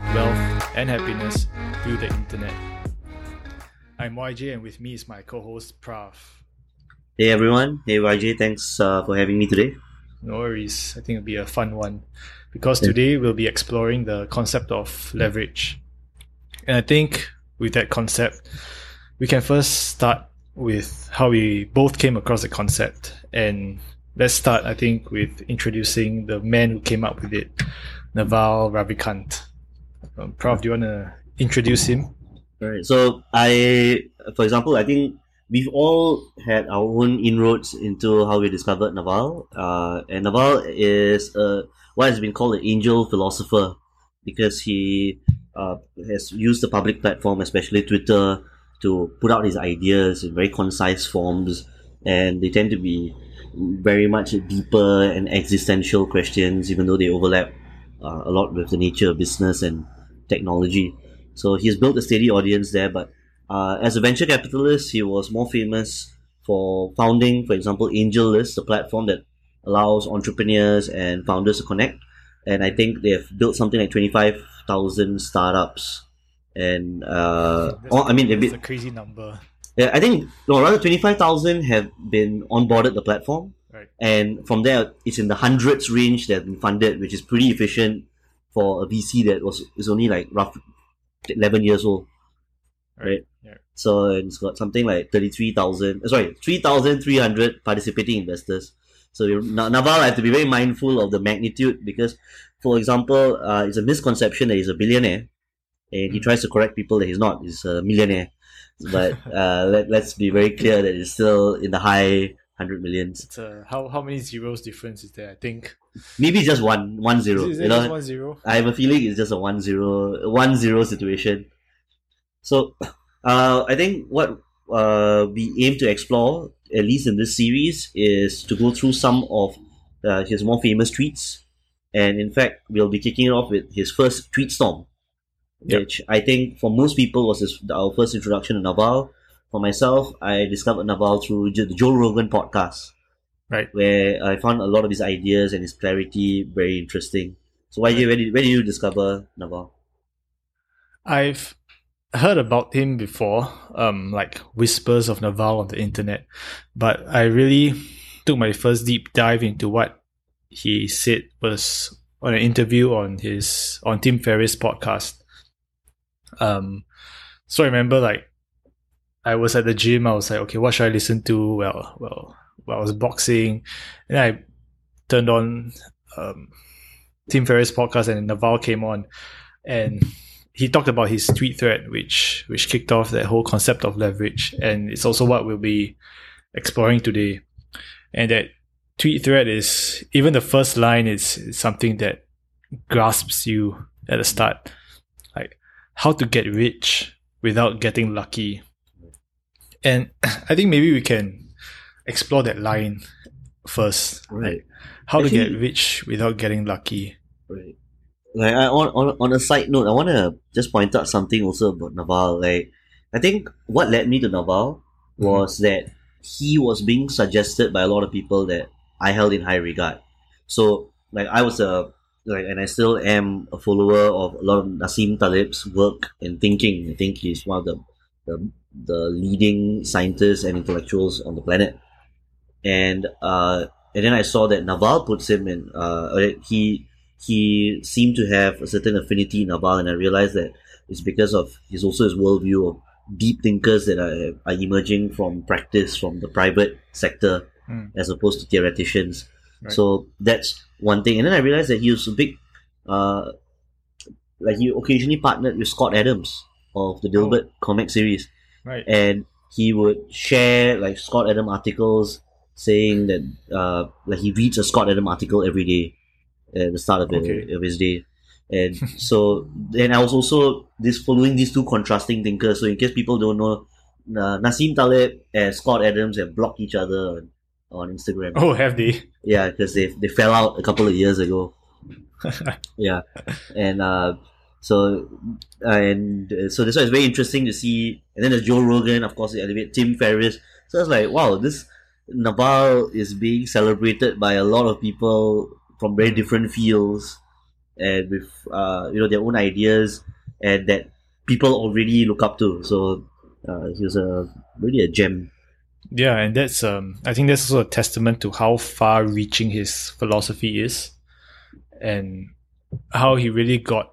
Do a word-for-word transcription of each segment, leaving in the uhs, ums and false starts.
wealth, and happiness through the internet. I'm Y J, and with me is my co-host Prav. Hey everyone, hey Y J, thanks uh, for having me today. No worries, I think it'll be a fun one because today we'll be exploring the concept of leverage. And I think with that concept, we can first start with how we both came across the concept. And let's start, I think, with introducing the man who came up with it, Naval Ravikant. Um, Prav, do you want to introduce him? All right. So I, for example, I think we've all had our own inroads into how we discovered Naval. Uh, and Naval is uh, what has been called an angel philosopher because he uh, has used the public platform, especially Twitter, to put out his ideas in very concise forms, and they tend to be very much deeper and existential questions, even though they overlap uh, a lot with the nature of business and technology. So he's built a steady audience there, but uh, as a venture capitalist, he was more famous for founding, for example, AngelList, a platform that allows entrepreneurs and founders to connect. And I think they have built something like twenty-five thousand startups. And uh, oh, I mean, that's been, a crazy number. Yeah, I think no, rather twenty-five thousand have been onboarded the platform, right. And from there it's in the hundreds range that have been funded, which is pretty efficient for a V C that was is only like roughly eleven years old, right? right? Yeah. So it's got something like thirty-three thousand, sorry, three thousand three hundred participating investors. So Naval, I have to be very mindful of the magnitude because, for example, uh, it's a misconception that he's a billionaire. And he tries to correct people that he's not. He's a millionaire. But uh, let, let's be very clear that it's still in the high hundred millions. It's a, how, how many zeros difference is there? I think maybe just one one zero. Is it, is it you know? just one zero? I have a feeling it's just a one zero one zero situation. So uh, I think what uh, we aim to explore, at least in this series, is to go through some of uh, his more famous tweets. And in fact, we'll be kicking it off with his first tweet storm, which yep. I think for most people was this, our first introduction to Naval. For myself, I discovered Naval through the Joe Rogan podcast, right? Where I found a lot of his ideas and his clarity very interesting. So, why right. where did where did you discover Naval? I've heard about him before, um, like whispers of Naval on the internet, but I really took my first deep dive into what he said was on an interview on his on Tim Ferriss' podcast. Um, so I remember like I was at the gym. I was like, okay, what should I listen to? Well, well, well I was boxing, and I turned on um, Tim Ferriss' podcast, and Naval came on, and he talked about his tweet thread, which which kicked off that whole concept of leverage, and it's also what we'll be exploring today. And that tweet thread is even the first line is, is something that grasps you at the start. How to get rich without getting lucky. And I think maybe we can explore that line first. Right. Like how Actually, to get rich without getting lucky. Right. Like I, on, on on a side note, I want to just point out something also about Naval. Like I think what led me to Naval was mm-hmm. that he was being suggested by a lot of people that I held in high regard. So like I was a Like, and I still am a follower of a lot of Nassim Taleb's work and thinking. I think he's one of the, the the leading scientists and intellectuals on the planet. And uh, and then I saw that Naval puts him in. Uh, he he seemed to have a certain affinity in Naval, and I realized that it's because of his also his worldview of deep thinkers that are are emerging from practice from the private sector mm. as opposed to theoreticians. Right. So that's one thing. And then I realized that he was a big, uh, like he occasionally partnered with Scott Adams of the Dilbert oh. comic series. Right. And he would share like Scott Adams articles saying that, uh, like he reads a Scott Adams article every day at the start of, okay. the, of his day. And so, and I was also this following these two contrasting thinkers. So in case people don't know, uh, Nassim Taleb and Scott Adams have blocked each other on Instagram. Oh, have they? Yeah, because they they fell out a couple of years ago. yeah, and uh, so and uh, so this was very interesting to see. And then there's Joe Rogan, of course, they elevate Tim Ferriss. So I was like, wow, this Naval is being celebrated by a lot of people from very different fields, and with uh, you know their own ideas and that people already look up to. So uh, he was a really a gem. Yeah, and that's um I think that's also a testament to how far reaching his philosophy is and how he really got.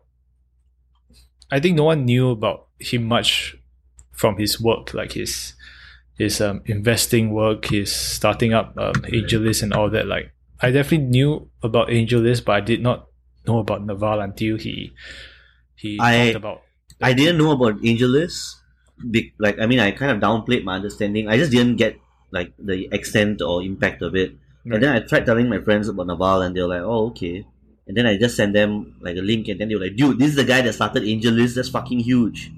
I think no one knew about him much from his work, like his his um, investing work, his starting up um, AngelList and all that. Like I definitely knew about AngelList, but I did not know about Naval until he he I, talked about. I didn't know about AngelList. Big, like I mean, I kind of downplayed my understanding. I just didn't get like the extent or impact of it. Right. And then I tried telling my friends about Naval, and they were like, "Oh, okay." And then I just sent them like a link, and then they were like, "Dude, this is the guy that started AngelList. That's fucking huge."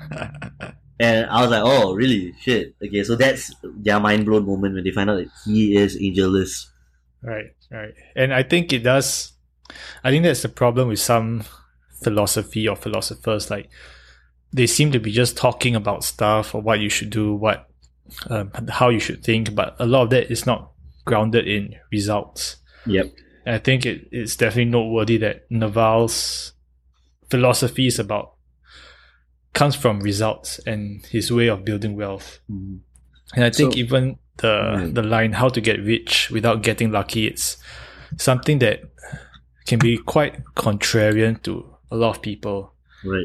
And I was like, "Oh, really? Shit." Okay, so that's their mind blown moment when they find out that he is AngelList. Right, right. And I think it does. I think that's the problem with some philosophy or philosophers. Like, they seem to be just talking about stuff or what you should do, what, um, how you should think, but a lot of that is not grounded in results. Yep. And I think it, it's definitely noteworthy that Naval's philosophy is about comes from results and his way of building wealth. Mm. And I think So, even the mm. the line "how to get rich without getting lucky," it's something that can be quite contrarian to a lot of people. Right.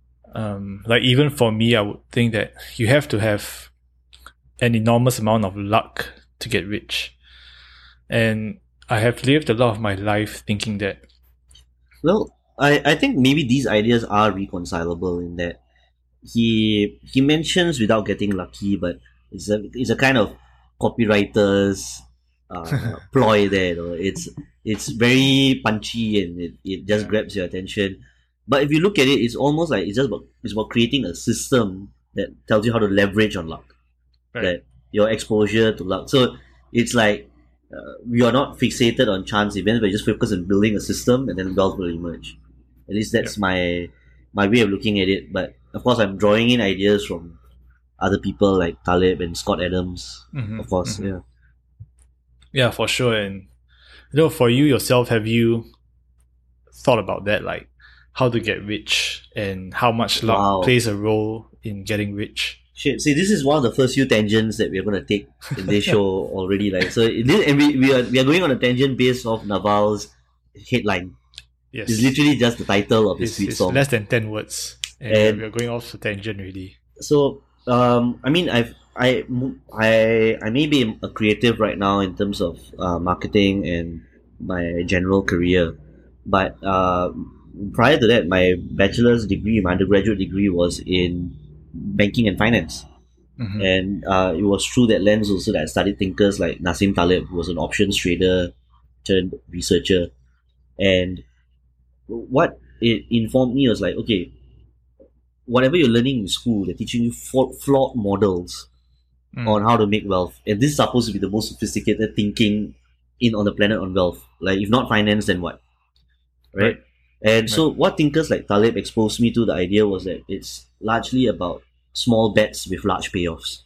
Um, like even for me, I would think that you have to have an enormous amount of luck to get rich. And I have lived a lot of my life thinking that. Well, I, I think maybe these ideas are reconcilable in that he he mentions without getting lucky, but it's a it's a kind of copywriter's uh, ploy there. You know? It's it's very punchy and it, it just Yeah. grabs your attention. But if you look at it, it's almost like it's just about it's about creating a system that tells you how to leverage on luck, Right. that your exposure to luck. So it's like uh, we are not fixated on chance events, but just focus on building a system, and then wealth will emerge. At least that's Yeah. my my way of looking at it. But of course, I'm drawing in ideas from other people like Taleb and Scott Adams. Mhm, Of course, mhm. yeah. Yeah, for sure. And you know, for you yourself, have you thought about that, like how to get rich and how much luck Wow. plays a role in getting rich? Shit. See, this is one of the first few tangents that we're gonna take in this show already. Like, so this, and we, we are we are going on a tangent based off Naval's headline. Yes, It's literally just the title of his it's, tweet it's song. less than ten words, and, And- we're going off the tangent really. So, um, I mean, I've I I I may be a creative right now in terms of uh, marketing and my general career, but uh, prior to that, my bachelor's degree, my undergraduate degree was in banking and finance, Mhm. and uh, it was through that lens also that I studied thinkers like Nassim Taleb, who was an options trader turned researcher, and what it informed me was like, okay, whatever you're learning in school, they're teaching you fa- flawed models Mm. on how to make wealth. And this is supposed to be the most sophisticated thinking in on the planet on wealth. Like, if not finance, then what? Right? Right. And so what thinkers like Taleb exposed me to the idea was that it's largely about small bets with large payoffs.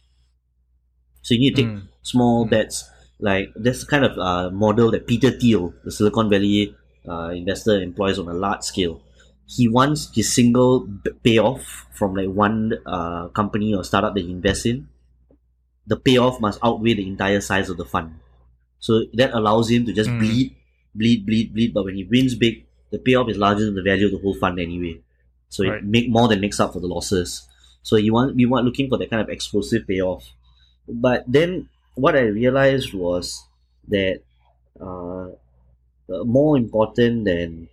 So you need to take Mm. small Mm. bets. Like, that's the kind of uh, model that Peter Thiel, the Silicon Valley uh, investor, employs on a large scale. He wants his single b- payoff from like one uh, company or startup that he invests in. The payoff must outweigh the entire size of the fund. So that allows him to just Mm. bleed, bleed, bleed, bleed. But when he wins big, the payoff is larger than the value of the whole fund anyway. So Right. it make more than makes up for the losses. So you want we want looking for that kind of explosive payoff. But then what I realized was that uh, uh, more important than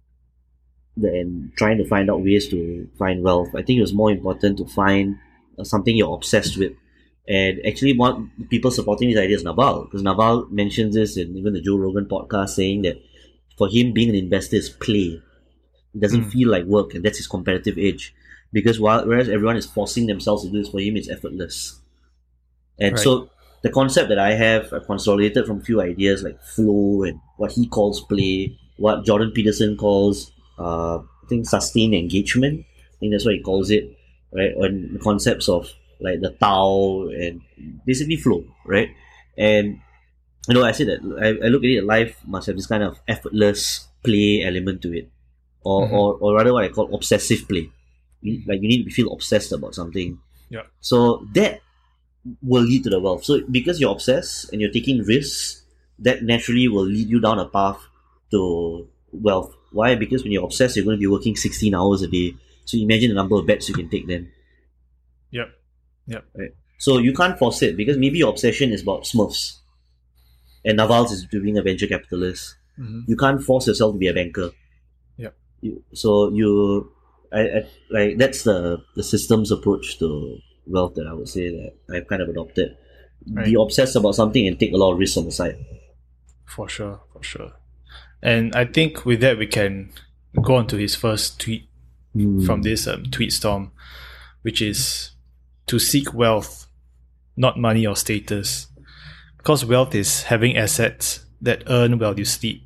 than trying to find out ways to find wealth, I think it was more important to find uh, something you're obsessed with. And actually, one people supporting this idea is Naval, because Naval mentions this in even the Joe Rogan podcast, saying that for him, being an investor is play. It doesn't Mm. feel like work, and that's his competitive edge. Because while whereas everyone is forcing themselves to do this, for him it's effortless. And Right. so the concept that I have, I've consolidated from a few ideas like flow and what he calls play, what Jordan Peterson calls, uh, I think, sustained engagement. I think that's what he calls it, right? And the concepts of like the Tao and basically flow, right? And you know, I said that I, I look at it, life must have this kind of effortless play element to it. or, Mhm. or, or rather what I call obsessive play. You- Like you need to feel obsessed about something. Yeah. So that will lead to the wealth. So because you're obsessed and you're taking risks, that naturally will lead you down a path to wealth. Why? Because when you're obsessed, you're going to be working sixteen hours a day. So imagine the number of bets you can take then. Yep. Yep. Right? So you can't force it because maybe your obsession is about Smurfs and Naval's is being a venture capitalist. Mhm. You can't force yourself to be a banker. Yep. You, so you, I, I, like that's the the systems approach to wealth that I would say that I've kind of adopted. Right. Be obsessed about something and take a lot of risks on the side. For sure. For sure. And I think with that we can go on to his first tweet from this um, tweet storm, which is to seek wealth, not money or status, because wealth is having assets that earn while you sleep.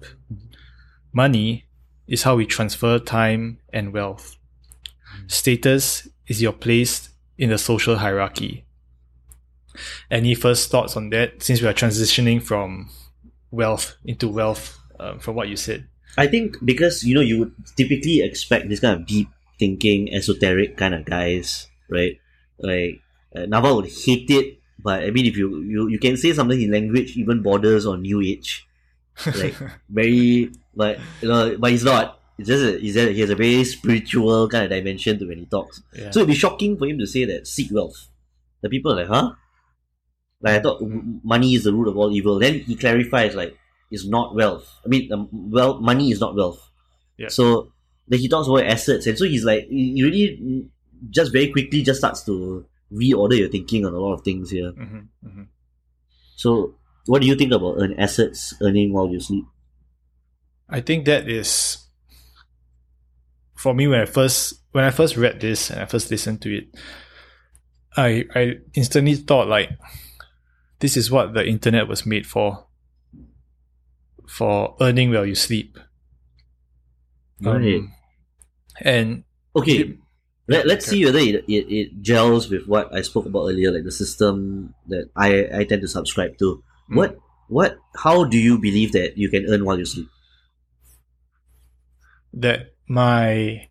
Money is how we transfer time and wealth. Status is your place in the social hierarchy. Any first thoughts on that, since we are transitioning from wealth into wealth, um, from what you said? I think because you know you would typically expect this kind of deep thinking, esoteric kind of guys, right? Like uh, Naval would hate it, but I mean, if you, you you can say something in language even borders on new age, like very, but you know, but he's not. It's just a, he's a, he has a very spiritual kind of dimension to when he talks. Yeah. So it'd be shocking for him to say that seek wealth. The people are like, huh? Like I thought w- money is the root of all evil. Then he clarifies like it's not wealth. I mean, um, well, money is not wealth. Yeah. So then he talks about assets, and so he's like, he really just very quickly just starts to reorder your thinking on a lot of things here. Mm-hmm, mm-hmm. So, what do you think about earn assets earning while you sleep? I think that is, for me, when I first when I first read this and I first listened to it, I I instantly thought like, this is what the internet was made for. For earning while you sleep. Right. Um, and Okay. it- Let, let's okay. see whether it, it, it gels with what I spoke about earlier, like the system that I, I tend to subscribe to. Mm. What what how do you believe that you can earn while you sleep? that my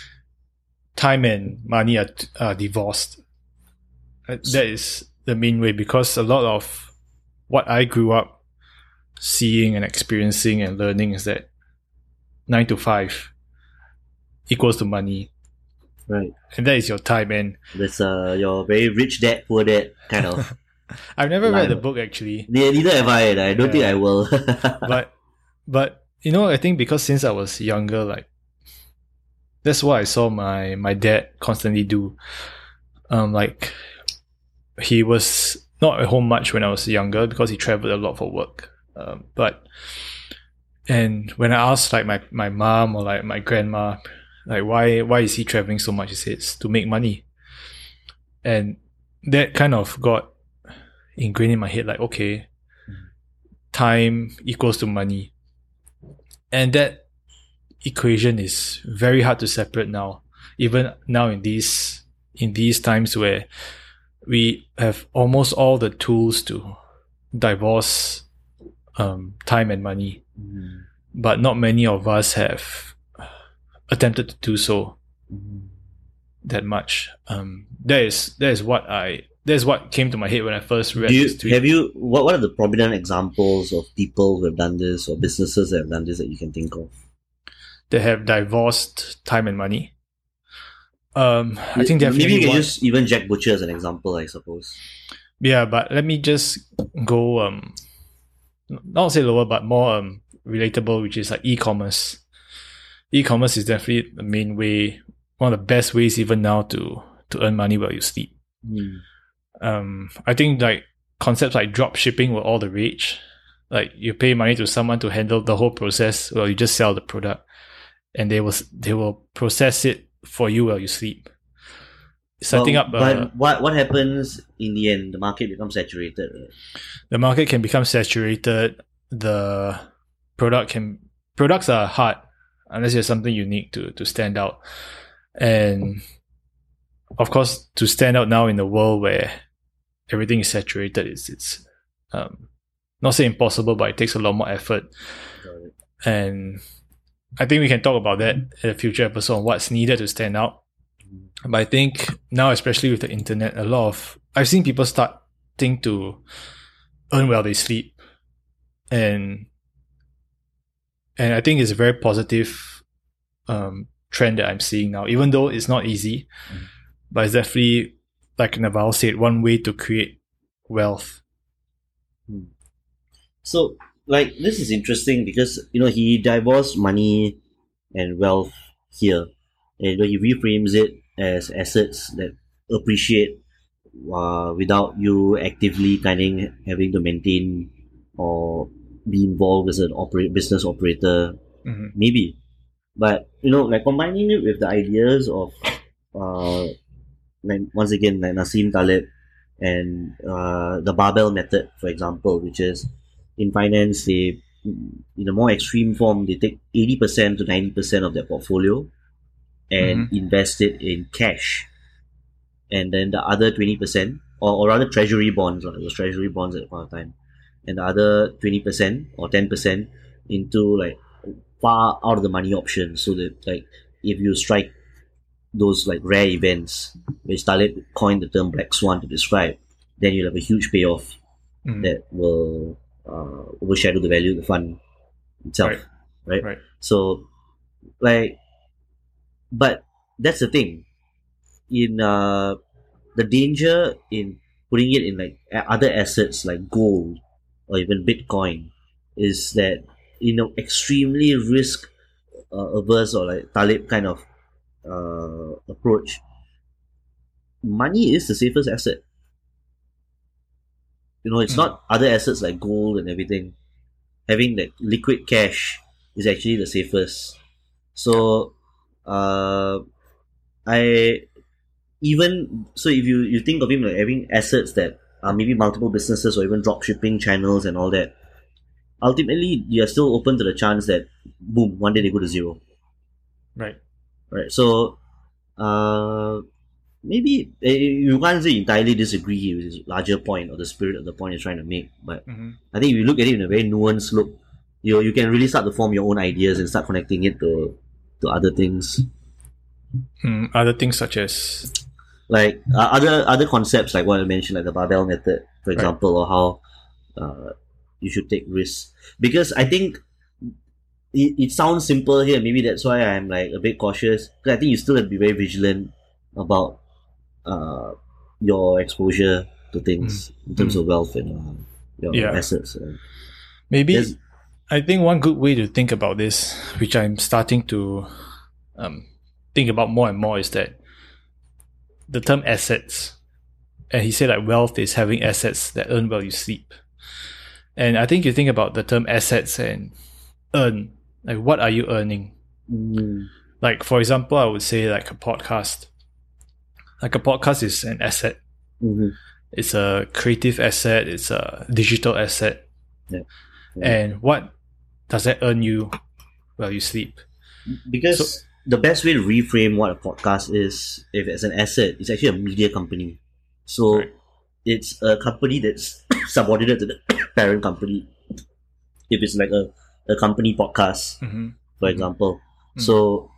time and money are, are divorced. Uh, That is the main way, because a lot of what I grew up seeing and experiencing and learning is that nine to five equals to money, Right. and that is your time. And That's uh your very rich dad, poor dad kind of. I've never read the Line. book actually, Ne- Neither have I, and I don't think Yeah. I will. but but you know, I think because since I was younger, like that's what I saw my my dad constantly do. Um, like he was not at home much when I was younger because he traveled a lot for work. Um, but and when I asked like my my mom or like my grandma, like why why is he traveling so much? He says to make money, and that kind of got ingrained in my head. Like okay, time equals to money, and that equation is very hard to separate now, even now in these in these times where we have almost all the tools to divorce um, time and money, Mm. but not many of us have attempted to do so that much. Um, that is that is what I that is what came to my head when I first read Do you this tweet. have you what what are the prominent examples of people who have done this or businesses that have done this that you can think of? They have divorced time and money. Um, I think definitely maybe you can one- use even Jack Butcher as an example, I suppose. Yeah, but let me just go um not say lower, but more um relatable, which is like e-commerce. E-commerce is definitely the main way, one of the best ways even now to to earn money while you sleep. Mm. Um, I think like concepts like drop shipping were all the rage. Like you pay money to someone to handle the whole process, well you just sell the product, and they will they will process it for you while you sleep. Setting But- up but a, what what happens in the end? The market becomes saturated. Right? the market can become saturated. The product can products are hard unless you have something unique to to stand out. And of course, to stand out now in the world where everything is saturated, it's it's um, not say impossible, but it takes a lot more effort. Got it. And I think we can talk about that in a future episode on what's needed to stand out. But I think now, especially with the internet, a lot of I've seen people starting to earn while they sleep, and and I think it's a very positive um, trend that I'm seeing now. Even though it's not easy, mm. but it's definitely, like Naval said, one way to create wealth. So, like, this is interesting because, you know, he divorced money and wealth here. And, you know, he reframes it as assets that appreciate uh, without you actively kind of having to maintain or be involved as an operate business operator. Mm-hmm. Maybe. But, you know, like combining it with the ideas of, uh, like, once again, like Nassim Taleb and uh, the barbell method, for example, which is in finance, they, in a more extreme form, they take eighty percent to ninety percent of their portfolio and mm-hmm. invest it in cash. And then the other twenty percent, or, or rather treasury bonds, or it was treasury bonds at the point of time, and the other twenty percent or ten percent into like far out of the money options, so that like if you strike those like rare events, which Taleb coined the term black swan to describe, then you'll have a huge payoff mm. that will uh, overshadow the value of the fund itself, right. right? Right. So, like, but that's the thing. In uh, the danger in putting it in like other assets like gold or even Bitcoin is that, you know, extremely risk uh, averse or like Taleb kind of uh, approach, money is the safest asset. You know, it's mm. not other assets like gold and everything. Having like liquid cash is actually the safest. So, uh, I even so if you, you think of him like having assets that are maybe multiple businesses or even drop shipping channels and all that, ultimately you're still open to the chance that boom, one day they go to zero. Right. Right. So, uh, maybe uh, you can't say entirely disagree with his larger point or the spirit of the point he's trying to make, but mm-hmm. I think if you look at it in a very nuanced look, you you can really start to form your own ideas and start connecting it to to other things. Mm, other things such as like uh, other other concepts like what I mentioned, like the barbell method, for example, right. or how uh, you should take risks. Because I think it, it sounds simple here. Maybe that's why I'm like a bit cautious. Because I think you still have to be very vigilant about uh, your exposure to things mm. in terms mm. of wealth and uh, your yeah. assets. Uh, Maybe There's, I think one good way to think about this, which I'm starting to um, think about more and more, is that the term assets, and he said like wealth is having assets that earn while you sleep. And I think you think about the term assets and earn, like what are you earning? Mm. Like for example, I would say like a podcast. Like a podcast is an asset. Mm-hmm. It's a creative asset. It's a digital asset. Yeah. Yeah. And what does that earn you while you sleep? Because so, the best way to reframe what a podcast is, if it's an asset, it's actually a media company. So right. it's a company that's subordinate to the parent company. If it's like a, a company podcast, mm-hmm. for example. Mm-hmm. So,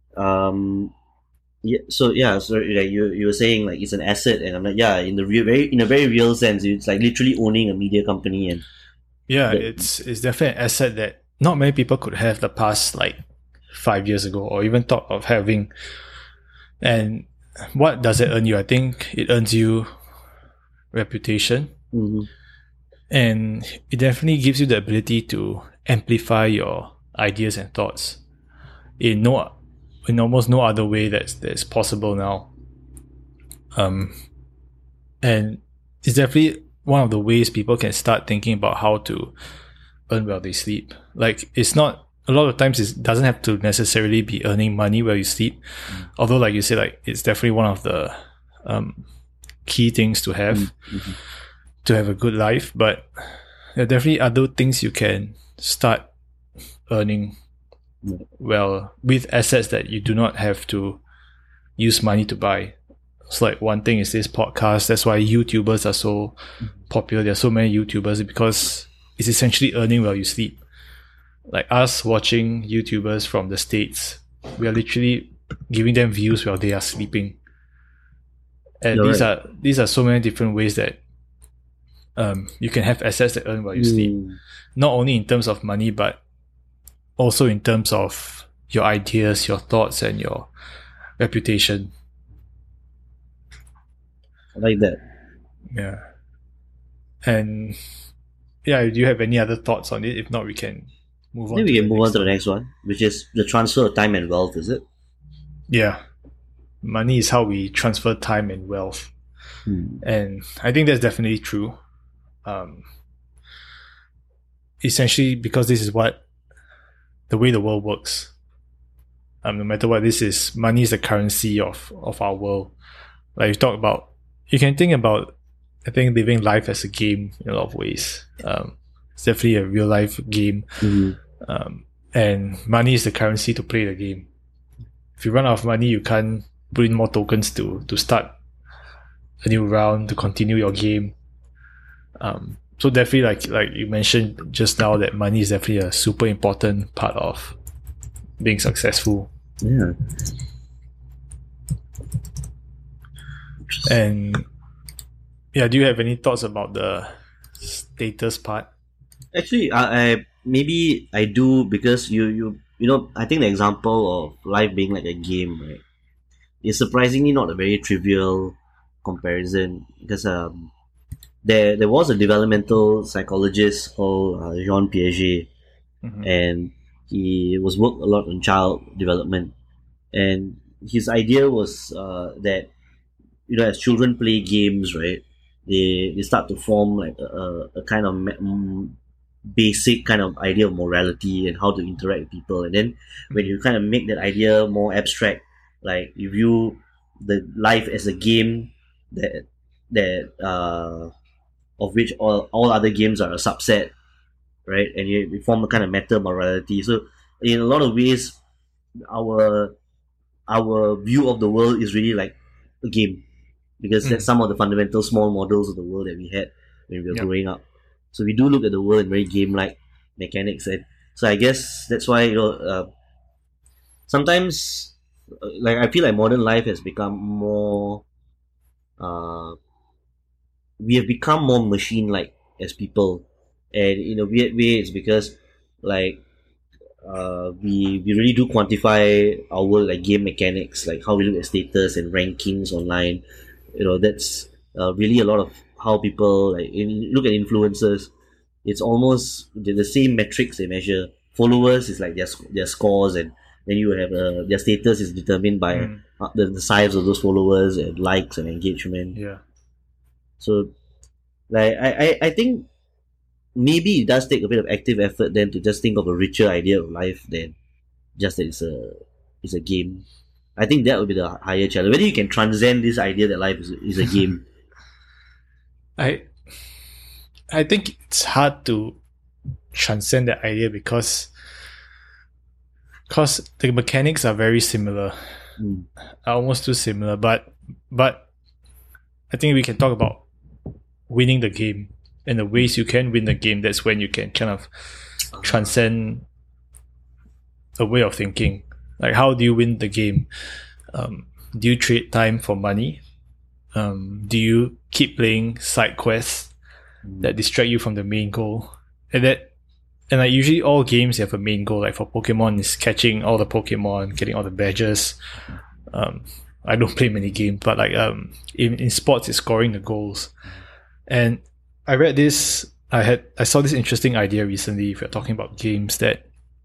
um, yeah. So yeah. So like you you were saying like it's an asset, and I'm like yeah. In the real, very in a very real sense, it's like literally owning a media company, and yeah, the, it's it's definitely an asset that not many people could have the past like five years ago, or even thought of having. And what does it earn you? I think it earns you reputation, mm-hmm. and it definitely gives you the ability to amplify your ideas and thoughts in no in almost no other way that's that's possible now. Um, and it's definitely one of the ways people can start thinking about how to earn while they sleep. Like it's not a lot of times it doesn't have to necessarily be earning money while you sleep. Mm. Although, like you said, like it's definitely one of the um, key things to have mm-hmm. to have a good life. But there are definitely other things you can start earning well with assets that you do not have to use money to buy. It's like one thing is this podcast. That's why YouTubers are so popular. There are so many YouTubers because it's essentially earning while you sleep. like us watching YouTubers from the States, we are literally giving them views while they are sleeping. And You're these right. are these are so many different ways that um, you can have assets that earn while you sleep. Mm. Not only in terms of money, but also in terms of your ideas, your thoughts, and your reputation. I like that. Yeah. And yeah, do you have any other thoughts on it? If not, we can move on. Then we to can the move on next to the one. next one, which is the transfer of time and wealth, is it? Yeah. Money is how we transfer time and wealth. Hmm. And I think that's definitely true. Um, essentially, because this is what the way the world works. Um, no matter what, this is money is the currency of, of our world. Like you talk about, you can think about, I think, living life as a game in a lot of ways. Um, it's definitely a real life game. Mhm. Um, and money is the currency to play the game. If you run out of money, you can't put in more tokens to to start a new round, to continue your game. Um, so definitely, like like you mentioned just now, that money is definitely a super important part of being successful. Yeah. And yeah, do you have any thoughts about the status part? Actually, I, I maybe I do, because you you you know I think the example of life being like a game, right, is surprisingly not a very trivial comparison, because um there there was a developmental psychologist called uh, Jean Piaget, Mm-hmm. and he was worked a lot on child development, and his idea was uh, that, you know, as children play games, right, they they start to form like a, a, a kind of me- mm, basic kind of idea of morality and how to interact with people. And then when you kind of make that idea more abstract, like you view the life as a game that that uh, of which all, all other games are a subset, right? And you, you form a kind of meta morality. So in a lot of ways, our our view of the world is really like a game, because that's Mm. some of the fundamental small models of the world that we had when we were Yep. growing up. So we do look at the world in very game-like mechanics, and so I guess that's why, you know uh, sometimes, uh, like, I feel like modern life has become more. Uh, we have become more machine-like as people, and in a weird way, it's because, like, uh, we we really do quantify our world like game mechanics, like how we look at status and rankings online. You know, that's uh, really a lot of how people, like, in, look at influencers. It's almost the, the same metrics they measure. Followers is like their sc- their scores, and then you have uh, their status is determined by Mm. uh, the, the size of those followers and likes and engagement. Yeah. So, like, I, I, I think maybe it does take a bit of active effort then to just think of a richer idea of life than just that it's a it's a game. I think that would be the higher challenge. Whether you can transcend this idea that life is, is a game. I I think it's hard to transcend that idea because because the mechanics are very similar, Mm. are almost too similar. But but I think we can talk about winning the game and the ways you can win the game. That's when you can kind of transcend a way of thinking. Like, how do you win the game? Um, do you trade time for money? Um, do you keep playing side quests that distract you from the main goal? And that, and like usually all games have a main goal. Like for Pokemon, is catching all the Pokemon, getting all the badges. Um, I don't play many games, but like um, in in sports, it's scoring the goals. And I read this. I had I saw this interesting idea recently. If you're talking about games, that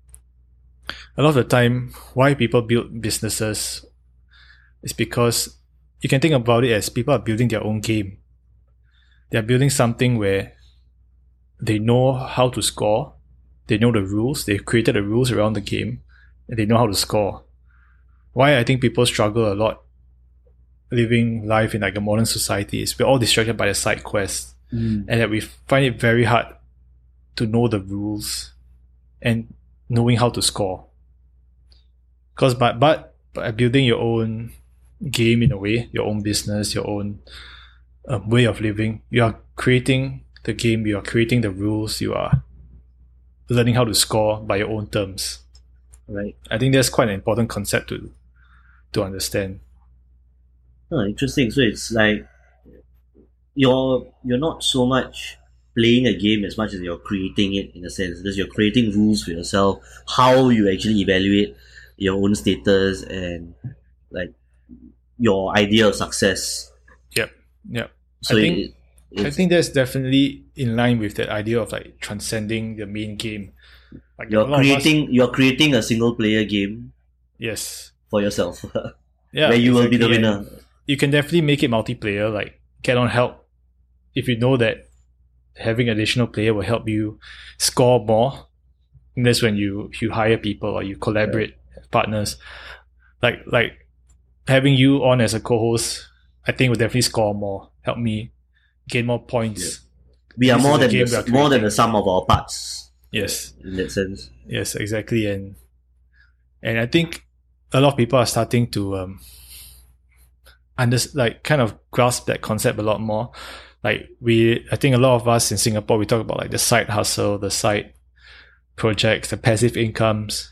a lot of the time, why people build businesses is because you can think about it as people are building their own game. They're building something where they know how to score, they know the rules, they've created the rules around the game, and they know how to score. Why I think people struggle a lot living life in like a modern society is we're all distracted by the side quests, Mm. and that we find it very hard to know the rules and knowing how to score. Because but but by building your own game in a way, your own business, your own um, way of living, you are creating the game, you are creating the rules, you are learning how to score by your own terms. Right. I think that's quite an important concept to to understand. Oh, interesting. So it's like you're you're not so much playing a game as much as you're creating it, in a sense, because you're creating rules for yourself, how you actually evaluate your own status and like your idea of success. Yep. Yep. So I think it, I it's, think that's definitely in line with that idea of like transcending the main game. Like a you're lot of us- creating you're creating a single player game yes. for yourself, Yeah. where you will be the exactly. winner. And you can definitely make it multiplayer, like get on help if you know that having additional player will help you score more. And that's when you you hire people or you collaborate with partners. Like like having you on as a co-host, I think will definitely score more, help me gain more points. We are This more is a than game we the, are more than creating. the sum of our parts, Yes. in that sense. Yes, exactly. And and I think a lot of people are starting to um under like kind of grasp that concept a lot more. Like we I think a lot of us in Singapore, we talk about like the side hustle, the side projects, the passive incomes.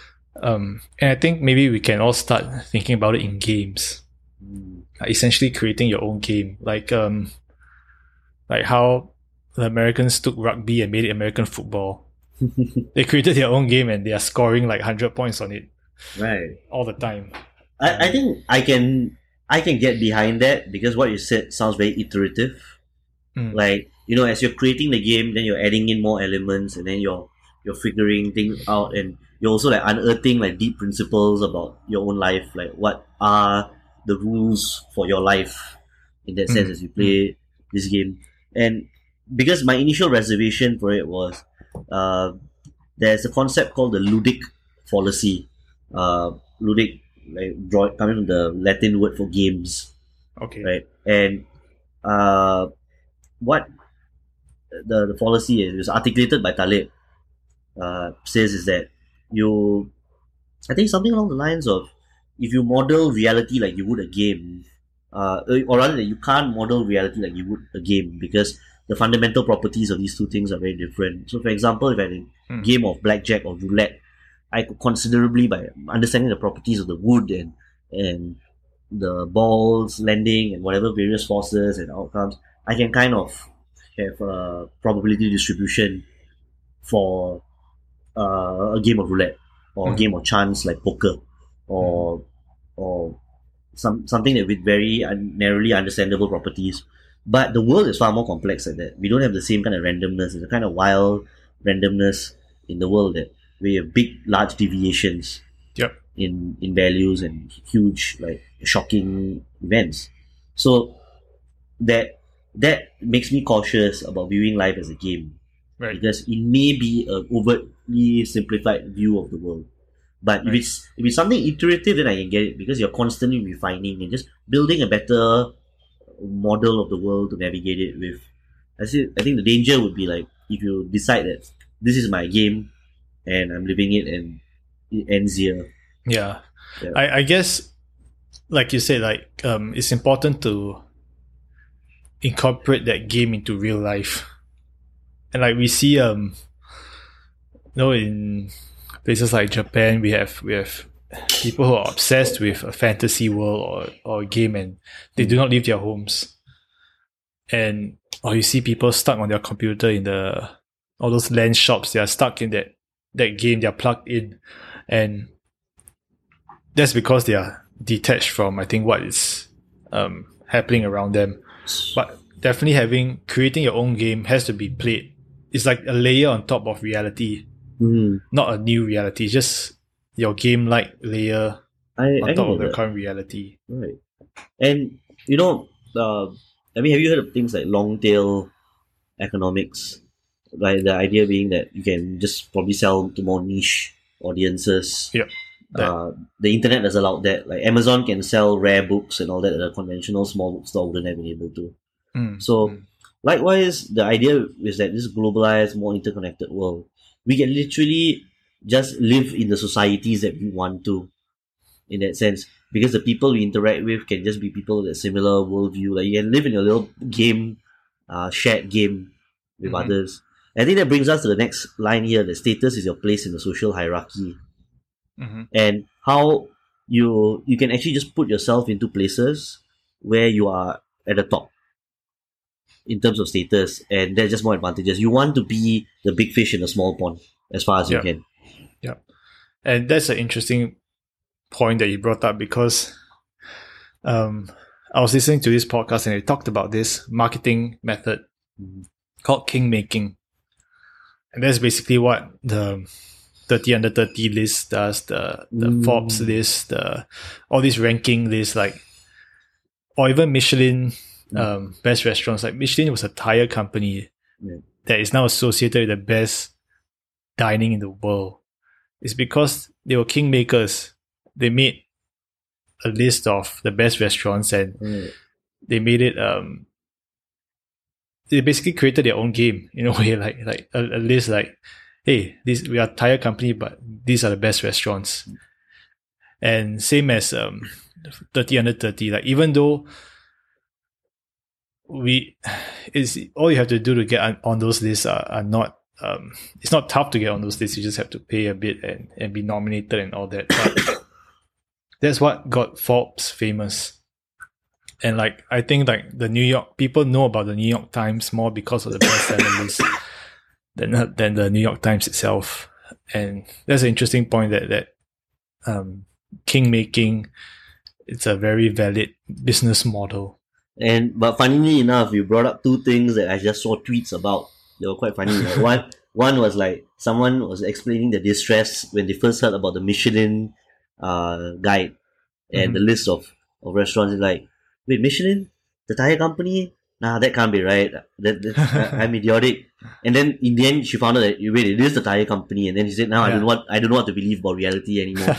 Um and I think maybe we can all start thinking about it in games. Mm. Like essentially creating your own game. Like um like how the Americans took rugby and made it American football. They created their own game and they are scoring like one hundred points on it Right. all the time. I, I think I can I can get behind that, because what you said sounds very iterative. Mm. Like, you know, as you're creating the game, then you're adding in more elements, and then you're you're figuring things out, and you're also like unearthing like deep principles about your own life, like what are the rules for your life in that sense Mm. as you play this game. And because my initial reservation for it was uh, there's a concept called the ludic fallacy. Uh, ludic, like draw, coming from the Latin word for games, Okay. right? And uh, what the, the fallacy is, is articulated by Taleb, uh, says is that you, I think something along the lines of, if you model reality like you would a game, uh, or rather that you can't model reality like you would a game, because the fundamental properties of these two things are very different. So, for example, if I had a Mm. game of blackjack or roulette, I could considerably, by understanding the properties of the wood and and the balls landing and whatever various forces and outcomes, I can kind of have a probability distribution for uh, a game of roulette, or a Mm. game of chance like poker, or or some something that with very un- narrowly understandable properties. But the world is far more complex than that. We don't have the same kind of randomness. There's a kind of wild randomness in the world that we have big, large deviations Yep. in in values and huge, like shocking events. So that that makes me cautious about viewing life as a game, Right. because it may be an overtly simplified view of the world. But Right. if it's if it's something iterative, then I can get it, because you're constantly refining and just building a better model of the world to navigate it with. I see. I think the danger would be like if you decide that this is my game and I'm living it and it ends here. Yeah. Yeah. I, I guess like you said, like um it's important to incorporate that game into real life. And like we see um you know in places like Japan, we have we have people who are obsessed with a fantasy world or, or a game, and they do not leave their homes. And or you see people stuck on their computer in the all those LAN shops, they are stuck in that that game, they're plugged in, and that's because they are detached from I think what is um, happening around them. But definitely having creating your own game has to be played. It's like a layer on top of reality, Mm. not a new reality. It's just your game-like layer I, on I top get of the that. current reality. Right. And you know, uh, I mean, have you heard of things like long tail economics? Like the idea being that you can just probably sell to more niche audiences. Yep. That- Uh, the internet has allowed that. Like Amazon can sell rare books and all that that a conventional small bookstore wouldn't have been able to. Mm, So, mm, likewise, the idea is that this globalized, more interconnected world, we can literally just live in the societies that we want to, in that sense, because the people we interact with can just be people with a similar worldview. Like you can live in your little game, uh, shared game with Mhm. others, I think that brings us to the next line here, that status is your place in the social hierarchy. Mm-hmm. And how you you can actually just put yourself into places where you are at the top in terms of status, and there's just more advantages. You want to be the big fish in a small pond as far as Yep. you can. Yeah. And that's an interesting point that you brought up, because um, I was listening to this podcast and they talked about this marketing method called kingmaking. And that's basically what the thirty under thirty list does, the, the Mm. Forbes list, the all these ranking lists, like, or even Michelin um, best restaurants. Like Michelin was a tire company Yeah. that is now associated with the best dining in the world. It's because they were kingmakers. They made a list of the best restaurants, and Mm. they made it um they basically created their own game in a way, like like a, a list like, hey, this we are a tire company, but these are the best restaurants. And same as um thirty under thirty, like even though we is all you have to do to get on, on those lists are, are not um it's not tough to get on those lists. You just have to pay a bit and, and be nominated and all that. But that's what got Forbes famous. And like I think like the New York people know about the New York Times more because of the bestseller list than than the New York Times itself. And that's an interesting point, that that um, kingmaking, it's a very valid business model. And but funnily enough, you brought up two things that I just saw tweets about. They were quite funny. Like one one was like someone was explaining the distress when they first heard about the Michelin uh, guide and Mhm. the list of, of restaurants. It's like, wait, Michelin, the tire company? Nah, that can't be right. That, that I, I'm idiotic. And then in the end, she found out that wait, it is the tire company. And then she said, "Now I Yeah. don't know what I don't know what to believe about reality anymore."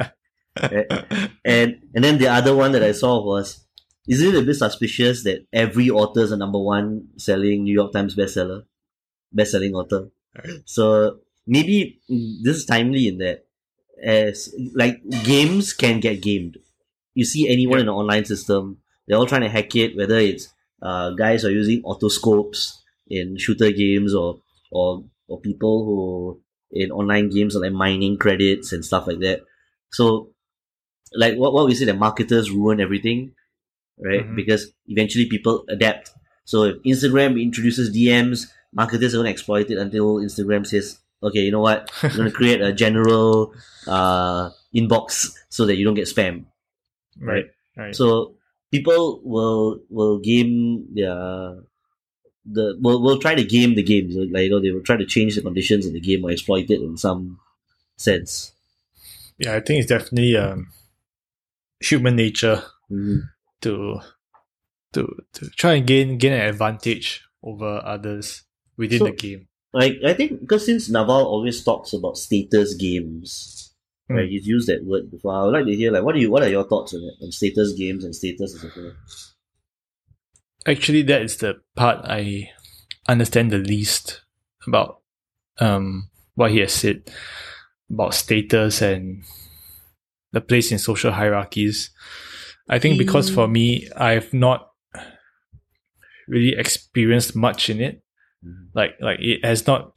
and and then the other one that I saw was, isn't it a bit suspicious that every author is a number one selling New York Times bestseller, best-selling author? Right. So maybe this is timely in that, as like games can get gamed. You see anyone Yep. in an online system, they're all trying to hack it. Whether it's uh, guys are using autoscopes in shooter games, or or or people who in online games are like mining credits and stuff like that. So like what, what we say, that marketers ruin everything, right? Mhm. Because eventually people adapt. So if Instagram introduces D Ms, marketers are going to exploit it until Instagram says, okay, you know what, we're going to create a general uh, inbox so that you don't get spam. Right. Right. So people will will game their the will will try to game the game. So, like, you know, they will try to change the conditions in the game or exploit it in some sense. Yeah, I think it's definitely um, human nature Mhm. to to to try and gain gain an advantage over others within So- the game. Like I think because since Naval always talks about status games, Mm. right? He's used that word before. I would like to hear like what do you what are your thoughts on it, on status games and status as a whole? Actually, that is the part I understand the least about um, what he has said about status and the place in social hierarchies. I think because for me, I've not really experienced much in it. Mhm. Like like it has not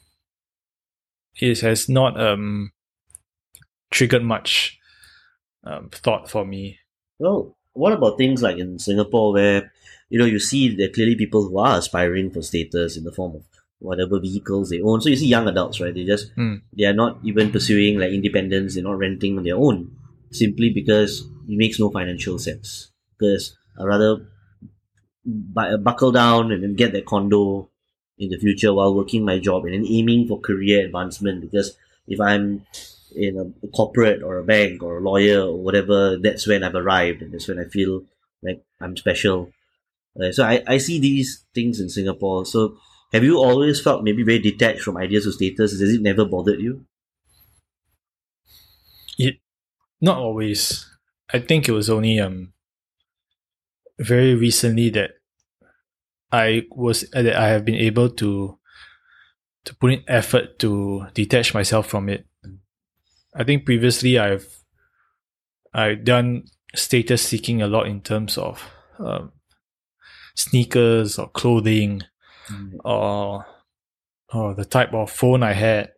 it has not um triggered much um, thought for me. Well, what about things like in Singapore where you know you see there are clearly people who are aspiring for status in the form of whatever vehicles they own. So you see young adults, right? They just Mm. they are not even pursuing like independence. They're not renting on their own simply because it makes no financial sense. Because I rather bu- buckle down and then get that condo in the future while working my job and then aiming for career advancement. Because if I'm in a corporate or a bank or a lawyer or whatever, that's when I've arrived and that's when I feel like I'm special. Uh, so I, I see these things in Singapore. So have you always felt maybe very detached from ideas of status? Has it never bothered you? It not always. I think it was only um very recently that I was uh, that I have been able to to put in effort to detach myself from it. I think previously I've I've done status seeking a lot in terms of um, sneakers or clothing or or the type of phone I had.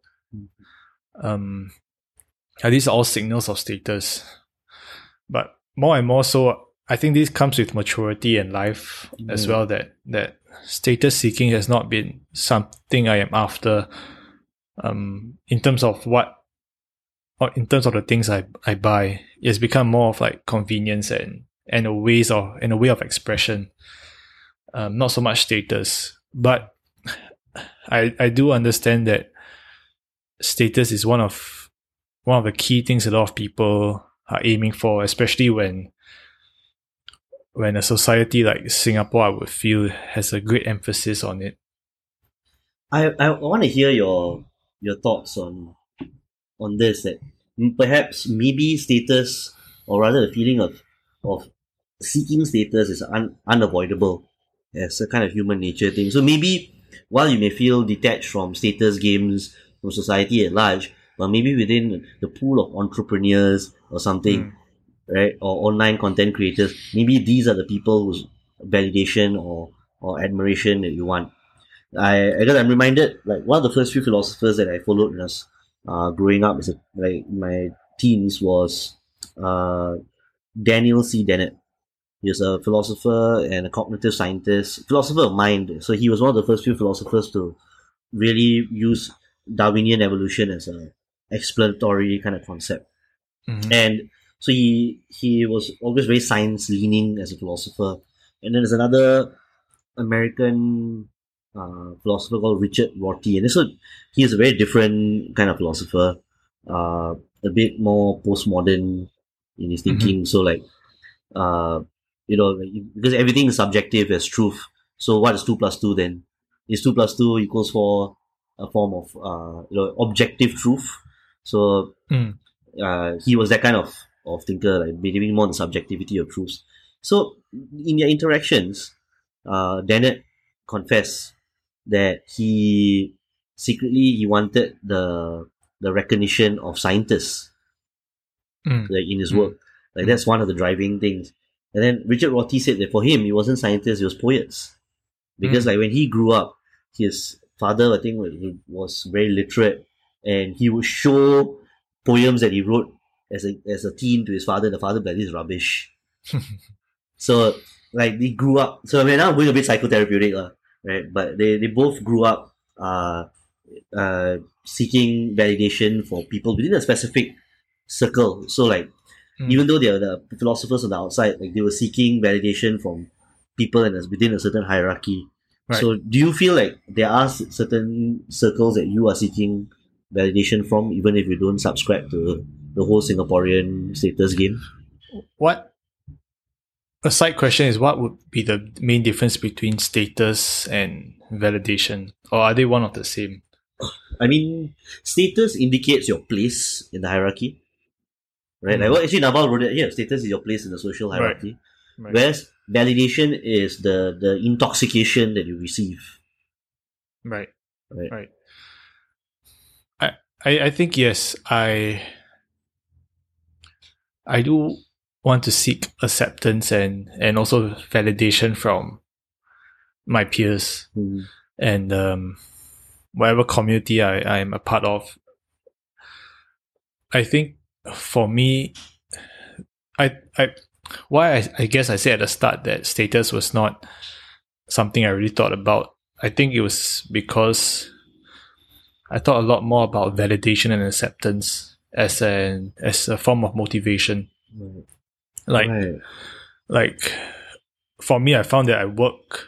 Um, and these are all signals of status. But more and more so, I think this comes with maturity and life mm. as well, that, that status seeking has not been something I am after um, in terms of what, or in terms of the things I, I buy. It's become more of like convenience and, and a ways of, and a way of expression. Um, not so much status. But I, I do understand that status is one of, one of the key things a lot of people are aiming for, especially when when a society like Singapore, I would feel, has a great emphasis on it. I, I want to hear your your thoughts on on this, that perhaps maybe status, or rather the feeling of of seeking status, is un, unavoidable as a kind of human nature thing. So maybe while you may feel detached from status games, from society at large, but maybe within the pool of entrepreneurs or something, mm. right, or online content creators, maybe these are the people whose validation or, or admiration that you want. I, I guess I'm reminded, like, one of the first few philosophers that I followed when I was uh, growing up, as a, like my teens, was uh, Daniel C. Dennett. He was a philosopher and a cognitive scientist, philosopher of mind. So he was one of the first few philosophers to really use Darwinian evolution as a explanatory kind of concept. Mm-hmm. And so he he was always very science leaning as a philosopher. And then there's another American uh, philosopher called Richard Rorty, and so he is a very different kind of philosopher, uh, a bit more postmodern in his thinking. Mm-hmm. So like, uh, you know, because everything is subjective as truth. So what is two plus two then? Is two plus two equals four a form of uh, you know, objective truth? So mm. uh, he was that kind of, of thinker, like believing more in the subjectivity of truths. So in their interactions, uh, Dennett confessed that he secretly he wanted the the recognition of scientists, mm. like in his mm. work. Like mm. that's one of the driving things. And then Richard Rorty said that for him, it wasn't scientists, it was poets. Because mm. like when he grew up, his father, I think, was very literate, and he would show poems that he wrote as a as a teen to his father. The father would be like, this is rubbish. So like they grew up. So I mean, now I'm going a bit psychotherapeutic, uh, right? But they, they both grew up uh, uh, seeking validation for people within a specific circle. So like, mm. even though they are the philosophers on the outside, like they were seeking validation from people and within a certain hierarchy. Right. So do you feel like there are certain circles that you are seeking validation from, even if you don't subscribe to the whole Singaporean status game? What a side question is, what would be the main difference between status and validation, or are they one of the same? I mean, status indicates your place in the hierarchy, right? Mm. Like what actually Naval wrote it here. Status is your place in the social hierarchy, right. Right. Whereas validation is the the intoxication that you receive. Right. Right. Right. I, I I think yes, I I do want to seek acceptance and, and also validation from my peers mm. and um, whatever community I, I am a part of. I think for me, I I why I, I guess I said at the start that status was not something I really thought about. I think it was because I thought a lot more about validation and acceptance as an as a form of motivation. Mm. Like, right. like for me, I found that I work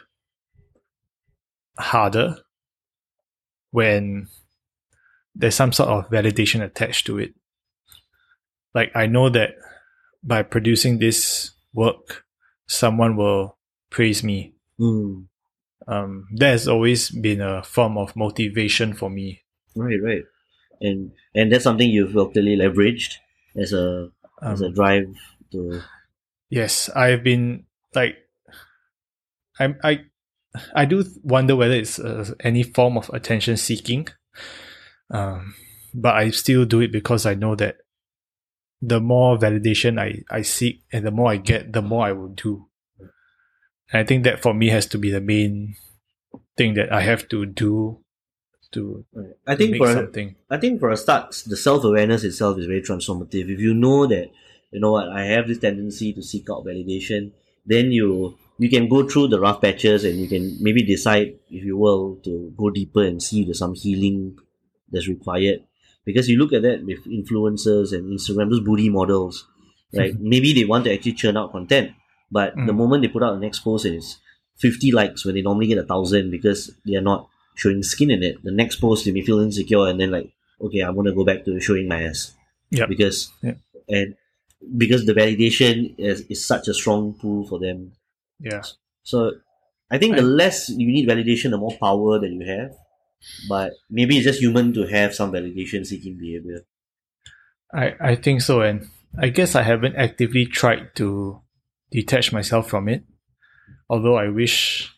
harder when there's some sort of validation attached to it. Like, I know that by producing this work, someone will praise me. Mm. Um, that has always been a form of motivation for me. Right, right, and and that's something you've totally leveraged as a um, as a drive to. Yes, I've been like, I I I do wonder whether it's uh, any form of attention seeking, um, but I still do it because I know that the more validation I, I seek and the more I get, the more I will do. And I think that for me has to be the main thing that I have to do to, I to think make for something. I think for a start, the self awareness itself is very transformative. If you know that, you know what, I have this tendency to seek out validation, then you you can go through the rough patches and you can maybe decide, if you will, to go deeper and see there's some healing that's required. Because you look at that with influencers and Instagram, those booty models, right? Maybe they want to actually churn out content, but the Mm. moment they put out the next post, it's fifty likes when they normally get a thousand because they are not showing skin in it. The next post, they may feel insecure and then like, okay, I'm gonna go back to showing my ass. Yep. Because Yep. and because the validation is, is such a strong pull for them. Yeah. So I think the I- less you need validation, the more power that you have. But maybe it's just human to have some validation seeking behavior. I, I think so, and I guess I haven't actively tried to detach myself from it. Although I wish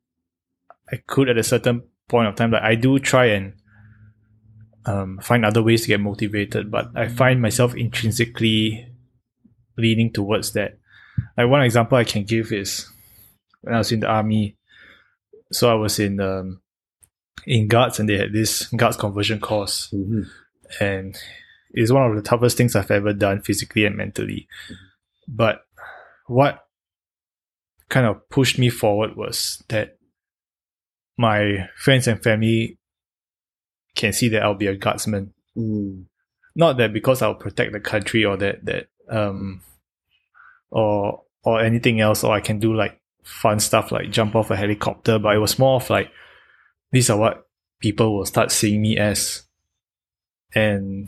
I could at a certain point of time. Like I do try and um, find other ways to get motivated, but I find myself intrinsically leaning towards that. Like one example I can give is when I was in the army. So I was in um, in guards, and they had this guards conversion course, Mm-hmm. and it's one of the toughest things I've ever done physically and mentally. But what kind of pushed me forward was that my friends and family can see that I'll be a guardsman. Mm. Not that because I'll protect the country or that that um or or anything else, or I can do like fun stuff like jump off a helicopter, but it was more of like these are what people will start seeing me as. And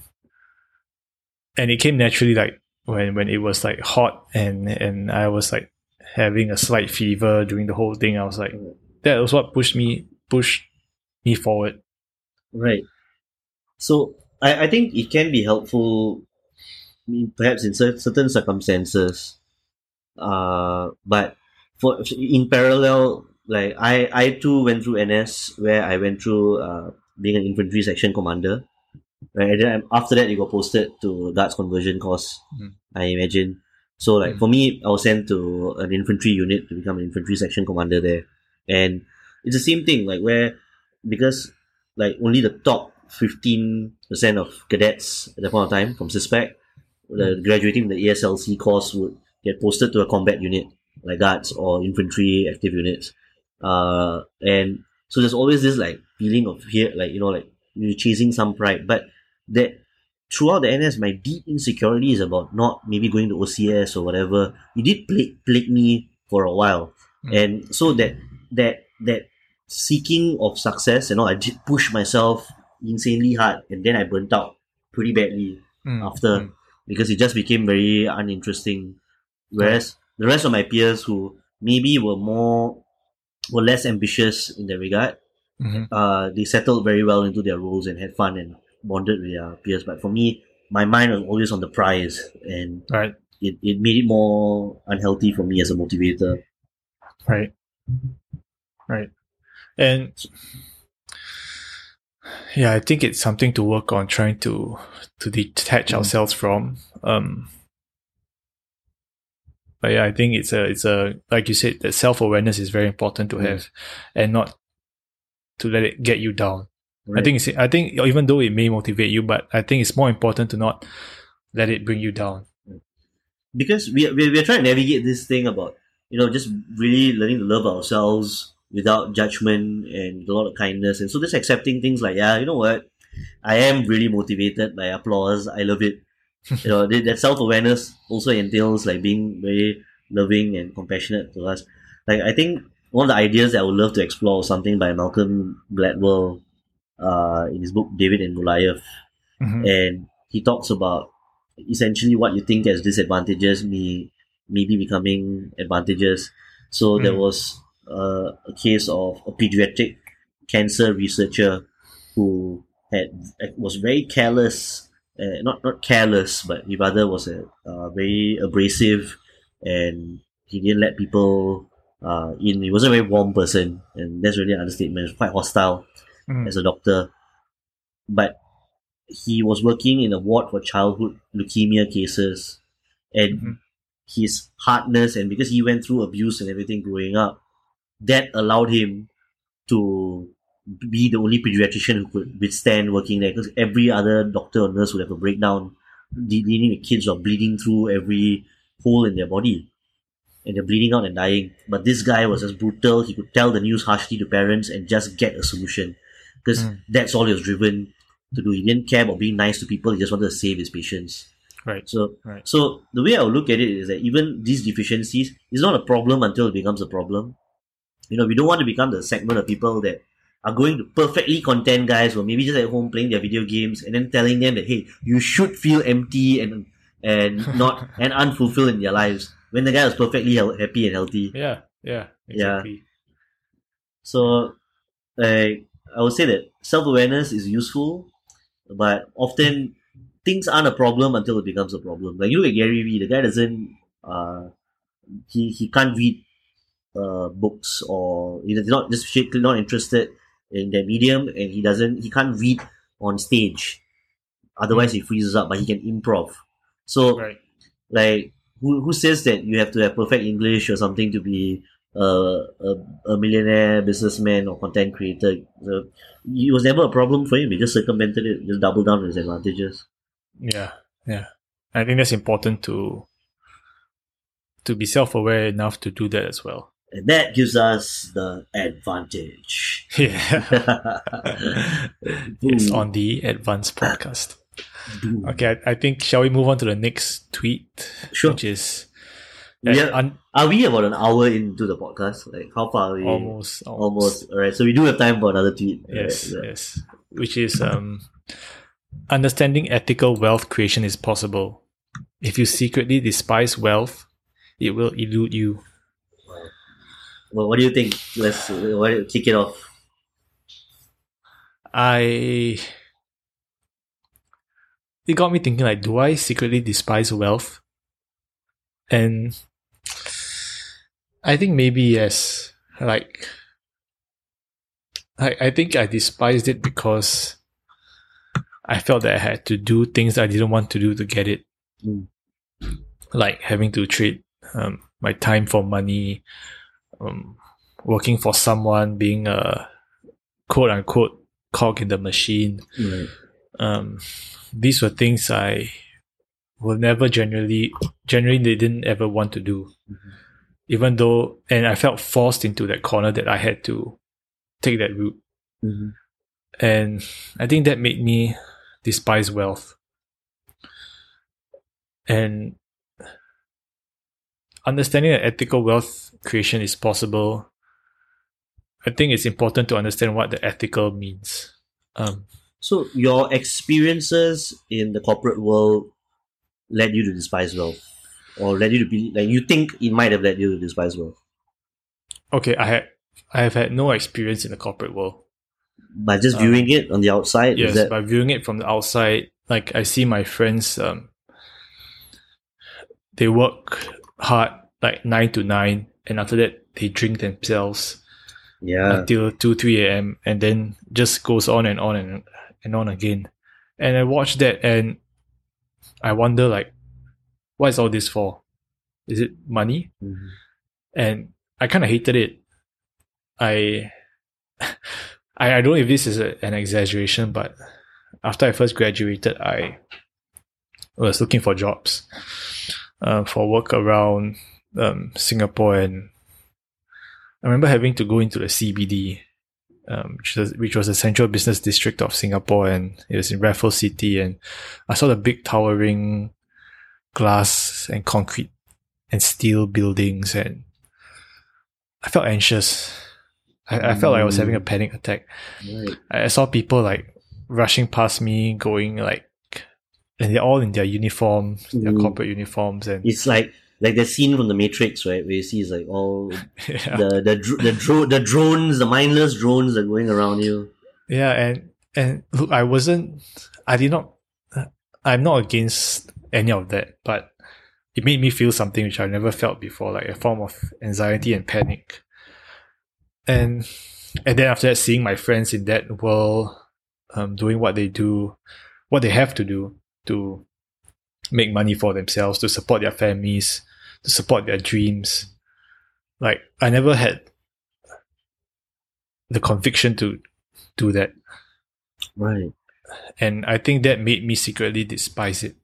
and it came naturally, like when when it was like hot and and I was like having a slight fever during the whole thing. I was like, that was what pushed me pushed me forward. Right. So I, I think it can be helpful, I mean, perhaps in cer- certain circumstances. Uh, but for in parallel, like I, I too went through N S where I went through uh, being an infantry section commander. Right. And then after that, you got posted to guards conversion course. Mm. I imagine. So like Mm. for me, I was sent to an infantry unit to become an infantry section commander there, and it's the same thing. Like where because like only the top fifteen percent of cadets at that point of time from CISPAC, the graduating the A S L C course would get posted to a combat unit like guards or infantry active units, uh, and so there's always this like feeling of fear, like you know, like you're chasing some pride, but that throughout the N S, my deep insecurity is about not maybe going to O C S or whatever. It did plague, plague me for a while, Mm. and so that that that seeking of success, you know, I did push myself insanely hard, and then I burnt out pretty badly Mm. after Mm. because it just became very uninteresting. Whereas the rest of my peers who maybe were more were less ambitious in that regard, Mhm. uh, they settled very well into their roles and had fun and bonded with their peers. But for me, my mind was always on the prize, and Right. it, it made it more unhealthy for me as a motivator. Right. Right. And yeah, I think it's something to work on, trying to to detach Mm. ourselves from. Um, but yeah, I think it's a it's a like you said, that self awareness is very important to Mm. have, and not to let it get you down. Right? I think it's, I think even though it may motivate you, but I think it's more important to not let it bring you down. Because we we we're trying to navigate this thing about you know just really learning to love ourselves without judgment and with a lot of kindness, and so just accepting things like, yeah, you know what, I am really motivated by applause. I love it. You know that that self awareness also entails like being very loving and compassionate to us. Like I think one of the ideas that I would love to explore is something by Malcolm Gladwell, uh, in his book David and Goliath, Mhm. and he talks about essentially what you think as disadvantages may may be becoming advantages. So there Mm. was uh, a case of a pediatric cancer researcher who had was very careless, uh, not not careless, but he rather was a uh, very abrasive, and he didn't let people uh, in. He wasn't a very warm person, and that's really an understatement. He was quite hostile Mm. as a doctor, but he was working in a ward for childhood leukemia cases, and Mhm. his hardness, and because he went through abuse and everything growing up, that allowed him to be the only pediatrician who could withstand working there, because every other doctor or nurse would have a breakdown dealing with kids who are bleeding through every hole in their body. And they're bleeding out and dying. But this guy was just brutal. He could tell the news harshly to parents and just get a solution. Because mm. that's all he was driven to do. He didn't care about being nice to people. He just wanted to save his patients. Right. So, right. so the way I would look at it is that even these deficiencies is not a problem until it becomes a problem. You know, we don't want to become the segment of people that are going to perfectly content guys who are maybe just at home playing their video games and then telling them that, hey, you should feel empty and and not and unfulfilled in their lives. When the guy was perfectly happy and healthy. Yeah, yeah, exactly. Yeah. So, like, I would say that self-awareness is useful, but often things aren't a problem until it becomes a problem. Like, you look at Gary Vee, the guy doesn't, uh, he, he can't read uh, books, or he's not just strictly not interested in that medium, and he doesn't, he can't read on stage. Otherwise, he freezes up, but he can improv. So, right. like, Who who says that you have to have perfect English or something to be uh, a a millionaire businessman or content creator? So it was never a problem for him. He just circumvented it, just doubled down on his advantages. Yeah, yeah. I think that's important to to be self-aware enough to do that as well. And that gives us the advantage. Yeah. It's on the Advanced Podcast. Boom. Okay, I, I think, shall we move on to the next tweet? Sure. Which is... We are, un- are we about an hour into the podcast? Like, how far are we? Almost. Almost. Almost. Alright, so we do have time for another tweet. Yes, right? yes. Which is, um, understanding ethical wealth creation is possible. If you secretly despise wealth, it will elude you. Well, what do you think? Let's what, kick it off. I... It got me thinking, like, do I secretly despise wealth? And I think maybe yes. Like, I, I think I despised it because I felt that I had to do things I didn't want to do to get it. Mm. Like having to trade um, my time for money, um, working for someone, being a quote-unquote cog in the machine. Right. Um, these were things I will never generally, generally they didn't ever want to do. Mm-hmm. Even though, and I felt forced into that corner that I had to take that route. Mm-hmm. And I think that made me despise wealth. And understanding that ethical wealth creation is possible, I think it's important to understand what the ethical means. Um, So your experiences in the corporate world led you to despise wealth, or led you to be like you think it might have led you to despise wealth? Okay, I had I have had no experience in the corporate world. By just viewing um, it on the outside? Yes, is that... by viewing it from the outside. Like, I see my friends, um, they work hard, like nine to nine, and after that they drink themselves yeah. until two, three a.m. and then just goes on and on and and on again. And I watch that and I wonder, like, what is all this for? Is it money? Mm-hmm. And I kind of hated it. I, I I don't know if this is a, an exaggeration, but after I first graduated, I was looking for jobs, uh, for work around um, Singapore, and I remember having to go into the C B D. Um, which was which was the central business district of Singapore, and it was in Raffles City, and I saw the big towering glass and concrete and steel buildings, and I felt anxious. I, I felt like I was having a panic attack. Right. I, I saw people like rushing past me, going like, and they're all in their uniforms, their Mm. corporate uniforms, and It's like like the scene from the Matrix, right? Where you see it's like all yeah. the the dr- the, dro- the drones, the mindless drones that are going around you. Yeah, and and look, I wasn't, I did not, I'm not against any of that, but it made me feel something which I never felt before, like a form of anxiety and panic. And and then after that, seeing my friends in that world, um, doing what they do, what they have to do to make money for themselves, to support their families, to support their dreams. Like, I never had the conviction to do that. Right. And I think that made me secretly despise it.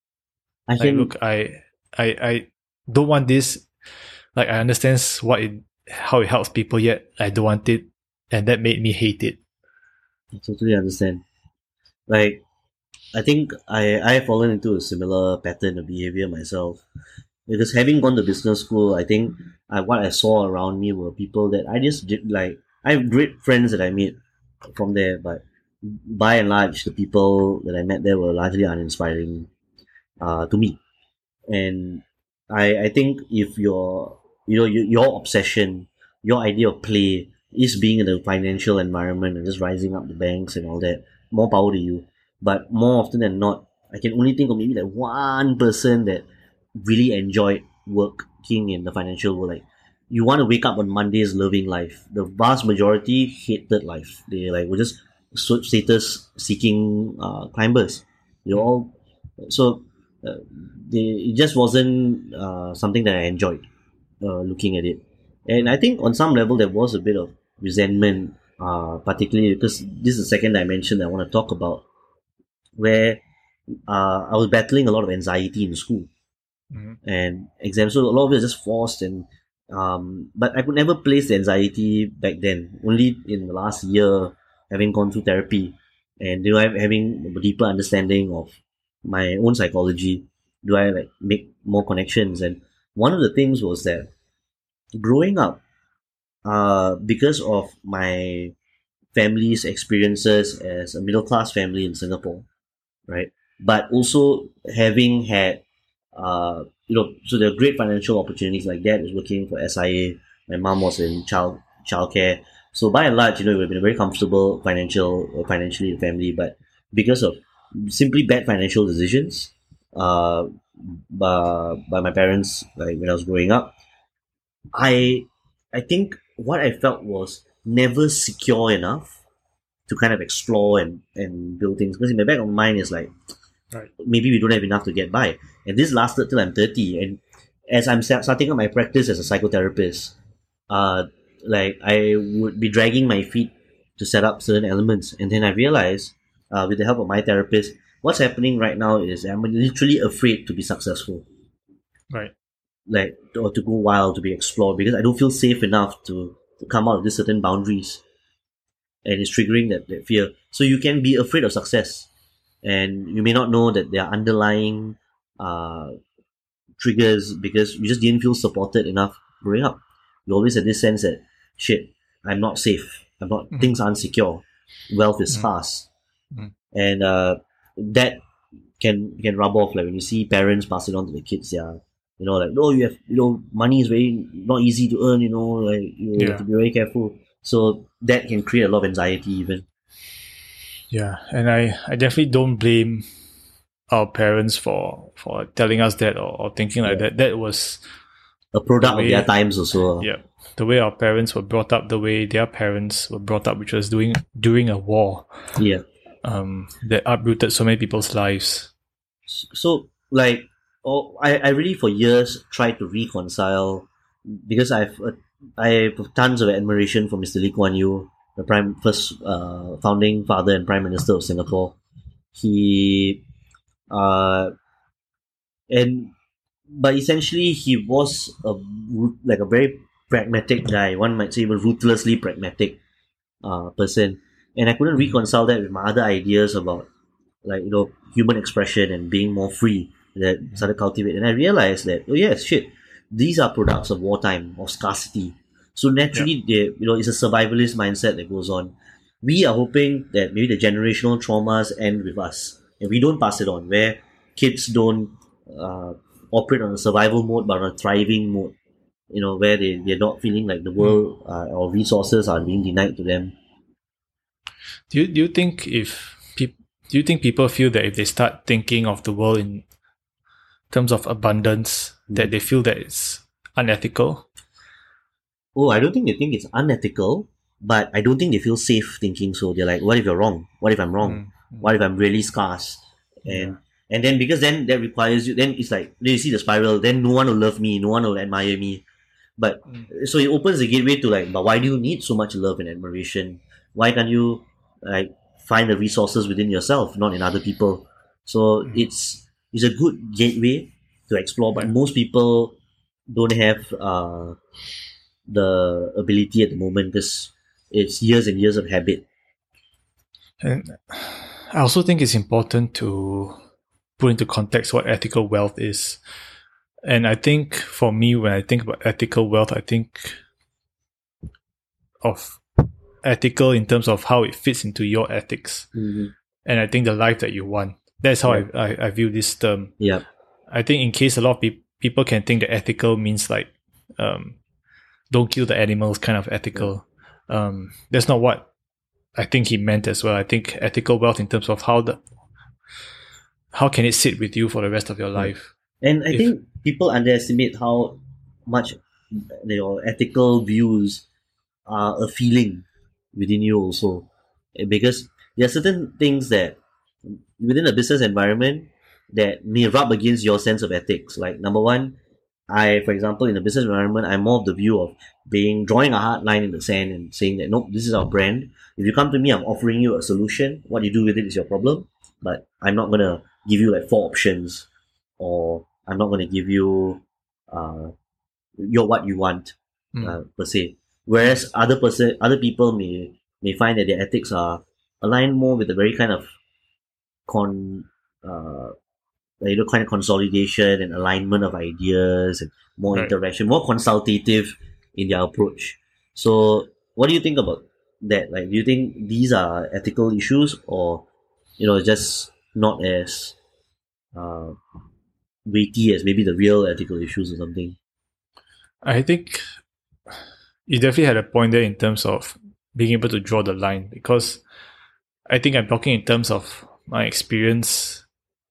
I Like, can look, I, I, I don't want this. Like, I understand what it, how it helps people, yet I don't want it, and that made me hate it. I totally understand. Like, I think I I have fallen into a similar pattern of behavior myself. Because having gone to business school, I think I, what I saw around me were people that I just did like. I have great friends that I meet from there, but by and large, the people that I met there were largely uninspiring uh, to me. And I I think if your you know your, your obsession, your idea of play is being in a financial environment and just rising up the banks and all that, more power to you. But more often than not, I can only think of maybe like one person that really enjoyed working in the financial world. Like, you want to wake up on Mondays loving life. The vast majority hated life. They like were just so- status seeking uh, climbers. They all so uh, they, it just wasn't uh, something that I enjoyed uh, looking at it. And I think on some level there was a bit of resentment, uh, particularly because this is the second dimension that I want to talk about, where uh, I was battling a lot of anxiety in school Mm-hmm. and exams. So a lot of it was just forced, and um, but I could never place the anxiety back then. Only in the last year, having gone through therapy and you know, having a deeper understanding of my own psychology, do I like make more connections. And one of the things was that growing up, uh, because of my family's experiences as a middle class family in Singapore, right? But also having had, uh, you know, so there are great financial opportunities. Like dad was working for S I A, my mom was in child childcare. So by and large, you know, we've been a very comfortable financial uh, financially family. But because of simply bad financial decisions, uh, by, by my parents, like when I was growing up, I I think what I felt was never secure enough to kind of explore and, and build things. Because in the back of my mind is like, Right. maybe we don't have enough to get by. And this lasted till I'm thirty. And as I'm starting up my practice as a psychotherapist, uh, like I would be dragging my feet to set up certain elements. And then I realized, uh, with the help of my therapist, what's happening right now is I'm literally afraid to be successful. Right. Like, or to go wild, to be explored, because I don't feel safe enough to, to come out of these certain boundaries. And it's triggering that, that fear. So you can be afraid of success. And you may not know that there are underlying uh, triggers because you just didn't feel supported enough growing up. You always had this sense that, shit, I'm not safe. I'm not, Mm-hmm. things aren't secure. Wealth is Mhm. fast. Mhm. And uh, that can can rub off. Like when you see parents pass it on to the kids, yeah. You know, like, oh, you have, you know, money is very not easy to earn, you know, like you Yeah. have to be very careful. So that can create a lot of anxiety even. Yeah, and I, I definitely don't blame our parents for for telling us that or, or thinking like Yeah. that. That was A product The of their way- times also. yeah, the way our parents were brought up, the way their parents were brought up, which was doing during a war, Yeah. um, that uprooted so many people's lives. So like, oh, I, I really for years tried to reconcile because I've uh, I have tons of admiration for Mister Lee Kuan Yew, the prime first uh, founding father and prime minister of Singapore. He uh and but essentially he was a ru- like a very pragmatic guy. One might say even ruthlessly pragmatic uh person, and I couldn't Mhm. reconcile that with my other ideas about like you know human expression and being more free that started cultivate. And I realized that oh yes, shit, these are products of wartime of scarcity. So naturally, they you know it's a survivalist mindset that goes on. We are hoping that maybe the generational traumas end with us, and we don't pass it on. Where kids don't uh, operate on a survival mode, but on a thriving mode. You know, where they they're not feeling like the world uh, or resources are being denied to them. Do you do you think if peop- do you think people feel that if they start thinking of the world in terms of abundance, that they feel that it's unethical? Oh, I don't think they think it's unethical, but I don't think they feel safe thinking so. They're like, what if you're wrong? What if I'm wrong? Mm, What if I'm really scarce? And and then because then that requires you, then it's like, then you see the spiral, then no one will love me, no one will admire me. But Mm. so it opens the gateway to like, but why do you need so much love and admiration? why can't you like find the resources within yourself, not in other people? So Mm. it's it's a good gateway to explore, but Yeah. most people don't have uh, the ability at the moment because it's years and years of habit. And I also think it's important to put into context what ethical wealth is. And I think for me, when I think about ethical wealth, I think of ethical in terms of how it fits into your ethics. Mm-hmm. And I think the life that you want. That's how Yeah. I, I, I view this term. Yeah. I think in case a lot of pe- people can think that ethical means like um, don't kill the animals kind of ethical. Um, that's not what I think he meant as well. I think ethical wealth in terms of how the how can it sit with you for the rest of your life. And I If think people underestimate how much your ethical views are a feeling within you also. Eh, because there are certain things that within a business environment that may rub against your sense of ethics. Like number one, I, for example, in a business environment, I'm more of the view of being drawing a hard line in the sand and saying that nope, this is our brand. If you come to me, I'm offering you a solution. What you do with it is your problem. But I'm not gonna give you like four options, or I'm not gonna give you uh your what you want mm, uh, per se. Whereas other person, other people may may find that their ethics are aligned more with a very kind of con uh you know kind of consolidation and alignment of ideas and more right. interaction, more consultative in their approach. So, what do you think about that? Like, do you think these are ethical issues, or you know, just not as uh, weighty as maybe the real ethical issues or something? I think you definitely had a point there in terms of being able to draw the line, because I think I'm talking in terms of my experience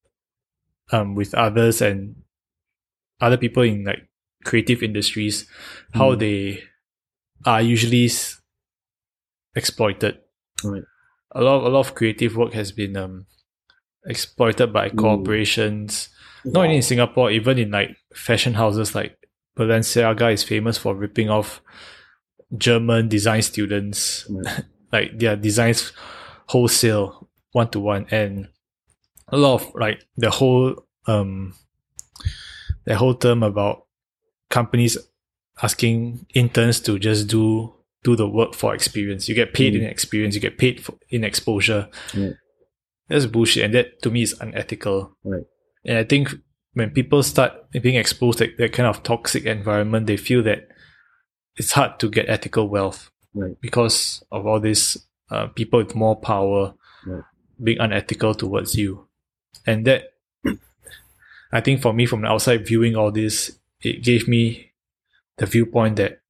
um, with others and other people in like creative industries, how Mm. they are usually s- exploited. Right. A lot, a lot of creative work has been um, exploited by Mm. corporations. Not only in Singapore, even in like fashion houses like Balenciaga is famous for ripping off German design students, Right. like their designs wholesale one to one, and a lot of like the whole um the whole term about companies asking interns to just do do the work for experience. You get paid Mm. in experience, you get paid for, in exposure. Right. That's bullshit, and that to me is unethical. Right. And I think when people start being exposed to that kind of toxic environment, they feel that it's hard to get ethical wealth Right. because of all these uh, people with more power Right. being unethical towards you. And that, I think for me, from the outside viewing all this, it gave me the viewpoint that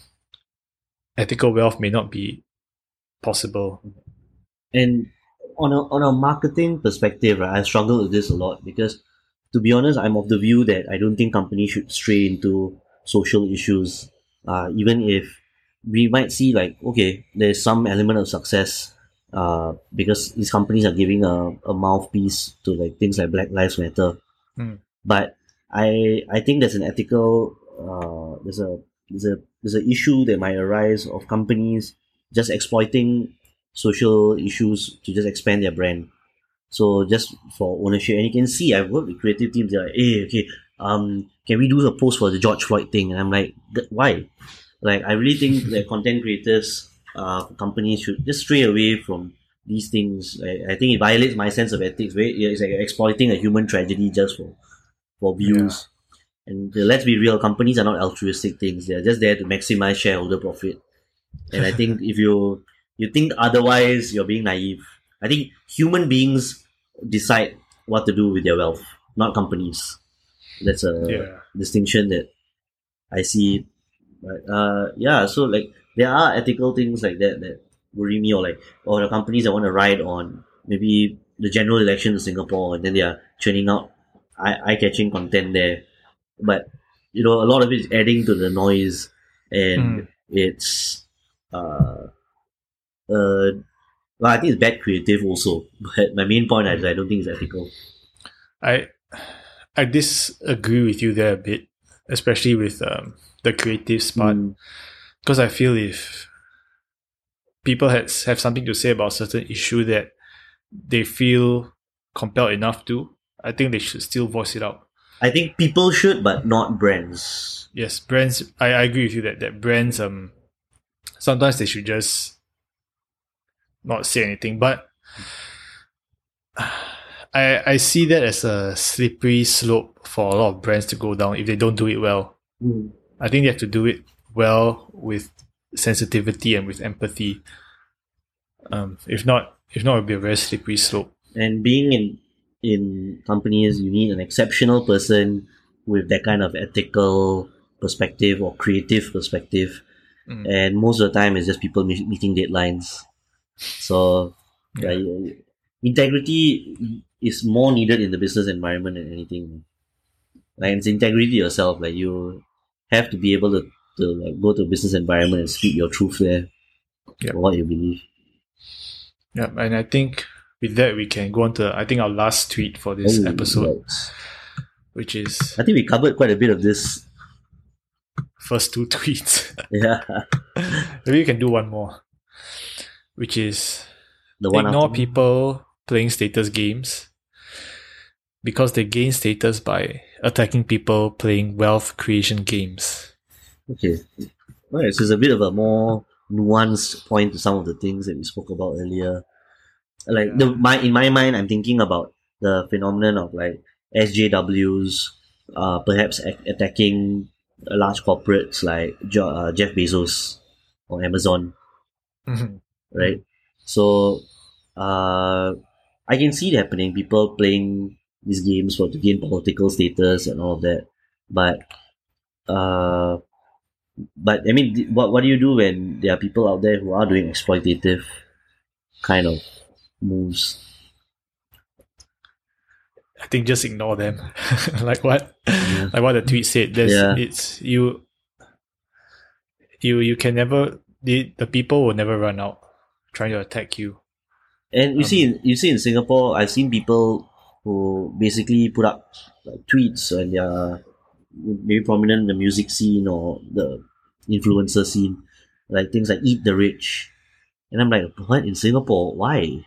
ethical wealth may not be possible. And on a on a marketing perspective, right, I struggle with this a lot because, to be honest, I'm of the view that I don't think companies should stray into social issues. Uh, even if we might see like okay, there's some element of success, uh, because these companies are giving a, a mouthpiece to like things like Black Lives Matter. Mm. But I I think there's an ethical uh, there's a there's a there's an issue that might arise of companies just exploiting social issues to just expand their brand. So just for ownership, and you can see I've worked with creative teams. They're like, hey, okay, um, can we do a post for the George Floyd thing? And I'm like, why? Like, I really think that content creators, uh, companies should just stray away from these things. I, I think it violates my sense of ethics. Right? It's like exploiting a human tragedy just for for views. Yeah. And uh, let's be real, companies are not altruistic things. They're just there to maximize shareholder profit. And I think if you you think otherwise, you're being naive. I think human beings decide what to do with their wealth, not companies. That's a Yeah. distinction that I see. But uh, yeah, so like there are ethical things like that that worry me, or like or the companies that want to ride on maybe the general election in Singapore, and then they are churning out eye catching content there. But you know, a lot of it is adding to the noise, and Mm. it's uh, uh, well, I think it's bad creative also. But my main point is I don't think it's ethical. I I disagree with you there a bit, especially with um, the creative part, Mm. because I feel if people has, have something to say about certain issue that they feel compelled enough to, I think they should still voice it out. I think people should, but not brands. Yes, brands. I, I agree with you that, that brands um sometimes they should just not say anything. But I I see that as a slippery slope for a lot of brands to go down if they don't do it well. Mm. I think they have to do it well with sensitivity and with empathy. Um, if not, if not, it'll be a very slippery slope. And being in in companies, you need an exceptional person with that kind of ethical perspective or creative perspective. Mm. And most of the time, it's just people me- meeting deadlines. So, Yeah. uh, integrity is more needed in the business environment than anything. Like, it's integrity yourself. Like, you have to be able to, to like go to a business environment and speak your truth there. Yep. What you believe. Yeah, and I think with that we can go on to I think our last tweet for this Oh, episode, right. which is I think we covered quite a bit of this. first two tweets. Yeah. Maybe you can do one more, which is The one ignore after. people playing status games because they gain status by attacking people playing wealth creation games. Okay. Alright, so it's a bit of a more nuanced point to some of the things that we spoke about earlier. Like the my in my mind, I'm thinking about the phenomenon of like S J Ws, uh, perhaps a- attacking large corporates like jo- uh, Jeff Bezos or Amazon, Mhm. right? So, uh, I can see it happening. People playing these games for to gain political status and all of that, but uh, but I mean, th- what what do you do when there are people out there who are doing exploitative kind of moves? I think just ignore them. like what Yeah. like what the tweet said. There's Yeah. it's you you you can never the, the people will never run out trying to attack you. And you Um, see, in, you see in Singapore, I've seen people who basically put up like, tweets and they're maybe prominent in the music scene or the influencer scene, like things like "eat the rich," and I'm like, what in Singapore? Why?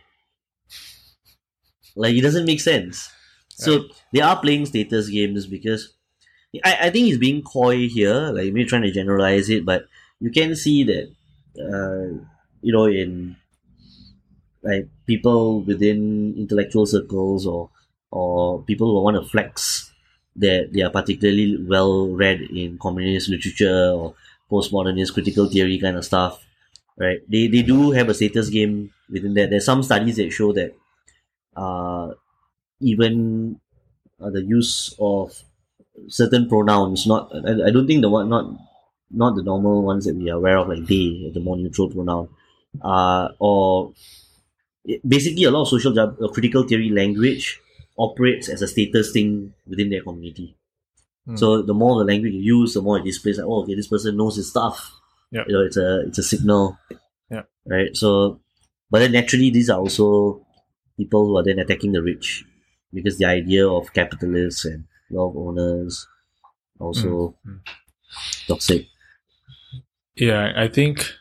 Like it doesn't make sense. So they are playing status games because I, I think he's being coy here, like maybe trying to generalize it, but you can see that uh, you know in like people within intellectual circles or or people who want to flex that they are particularly well read in communist literature or postmodernist critical theory kind of stuff, right? They they do have a status game within that. There's some studies that show that uh, even uh, the use of certain pronouns, not I, I don't think the one not not the normal ones that we are aware of, like they, the more neutral pronoun, uh, or basically a lot of social job, uh, critical theory language operates as a status thing within their community. Hmm. So the more the language you use, the more it displays like, oh, okay, this person knows his stuff. Yep. You know, it's a it's a signal. Yep. Right. So, but then naturally, these are also people who are then attacking the rich because the idea of capitalists and wealth owners also Mm, mm. toxic. Yeah, I think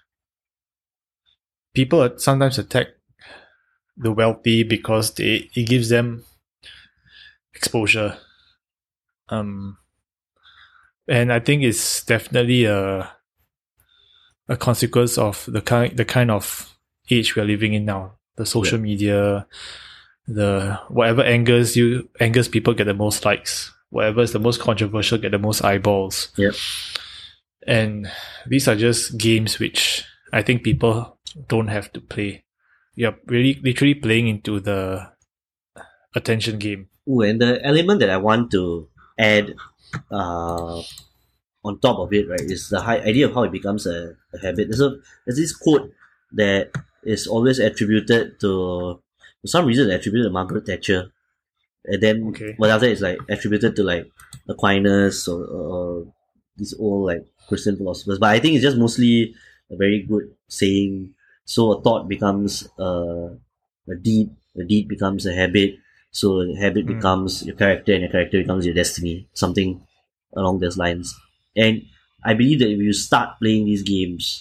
people sometimes attack the wealthy because they it gives them exposure. Um, and I think it's definitely a a consequence of the kind the kind of age we are living in now. The social Yeah. media, the whatever angers you angers people get the most likes. Whatever is the most controversial get the most eyeballs. Yep. And these are just games which I think people don't have to play. You're really literally playing into the attention game. Ooh, and the element that I want to add uh, on top of it, right, is the high idea of how it becomes a, a habit. There's, a, there's this quote that is always attributed to, for some reason, attributed to Margaret Thatcher. And then, Okay. but after that, it's like attributed to like Aquinas or, or these old like Christian philosophers. But I think it's just mostly a very good saying. So a thought becomes uh, a deed, a deed becomes a habit. So a habit Mm. becomes your character, and your character becomes your destiny. Something along those lines. And I believe that if you start playing these games,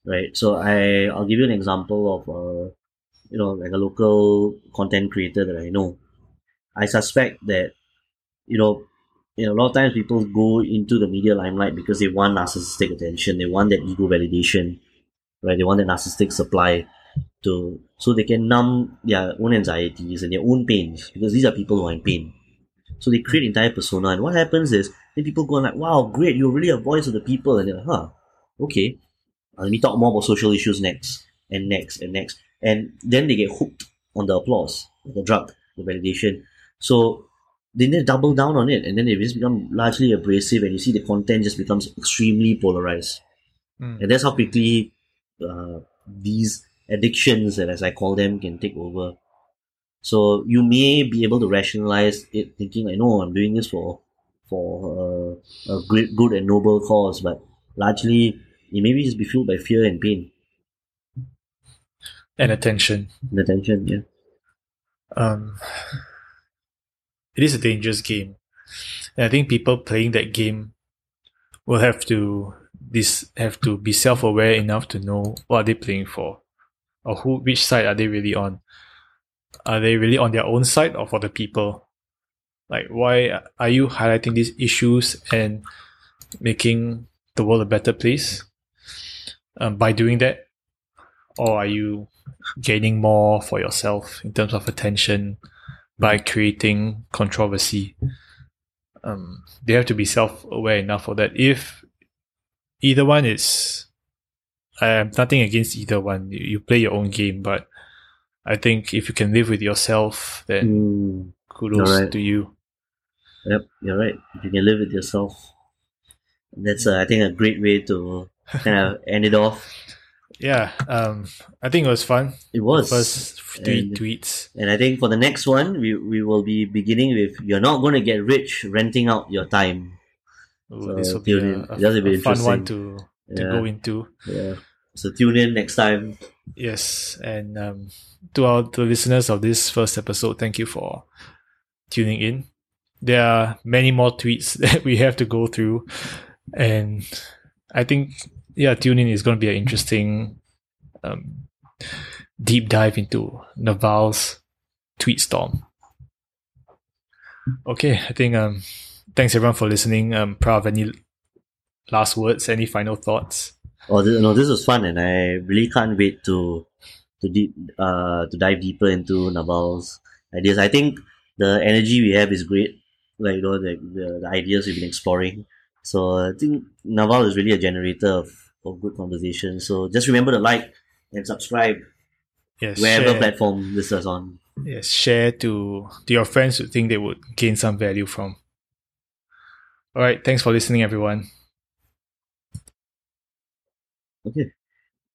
right? So I I'll give you an example of uh, you know like a local content creator that I know. I suspect that you know you know a lot of times people go into the media limelight because they want narcissistic attention, they want that ego validation, right? They want that narcissistic supply to so they can numb their own anxieties and their own pains because these are people who are in pain. So they create entire persona, and what happens is then people go like, "Wow, great! You're really a voice of the people," and they're like, "Huh, okay. Uh, let me talk more about social issues next, and next, and next," and then they get hooked on the applause, the drug, the validation. So they then double down on it, and then they just become largely abrasive, and you see the content just becomes extremely polarized, Mm. and that's how quickly uh, these addictions, as I call them, can take over. So you may be able to rationalize it, thinking like, "No, I'm doing this for for uh, a great, good and noble cause," but largely it maybe just be fueled by fear and pain And attention. and attention. Yeah, Um, it is a dangerous game, and I think people playing that game will have to this have to be self-aware enough to know what they're playing for, or who which side are they really on. Are they really on their own side or for the people? Like, why are you highlighting these issues and making the world a better place um, by doing that? Or are you gaining more for yourself in terms of attention by creating controversy? Um, they have to be self-aware enough for that. If either one is, I have nothing against either one. You, you play your own game, but I think if you can live with yourself, then mm, kudos you're right. to you. Yep, you're right. If you can live with yourself, that's uh, I think a great way to kind of end it off. Yeah, um, I think it was fun. It was The first three and, tweets. and I think for the next one, we we will be beginning with "You're not going to get rich renting out your time." Ooh, So this will be tune a, in. a, That'll be a fun one interesting. to to Yeah. go into. Yeah. So tune in next time. Yes, and um, to our to listeners of this first episode, thank you for tuning in. There are many more tweets that we have to go through, and I think yeah, tune in is going to be an interesting um, deep dive into Naval's tweet storm. Okay, I think um, thanks everyone for listening. Um, Prav, any last words? Any final thoughts? Oh, this, no, this was fun, and I really can't wait to to deep uh to dive deeper into Naval's ideas. I think the energy we have is great. Like you know the the, the ideas we've been exploring. So I think Naval is really a generator of, of good conversation. So just remember to like and subscribe Yes, wherever share, platform this is on. yes, share to to your friends who think they would gain some value from. All right, thanks for listening, everyone. Okay.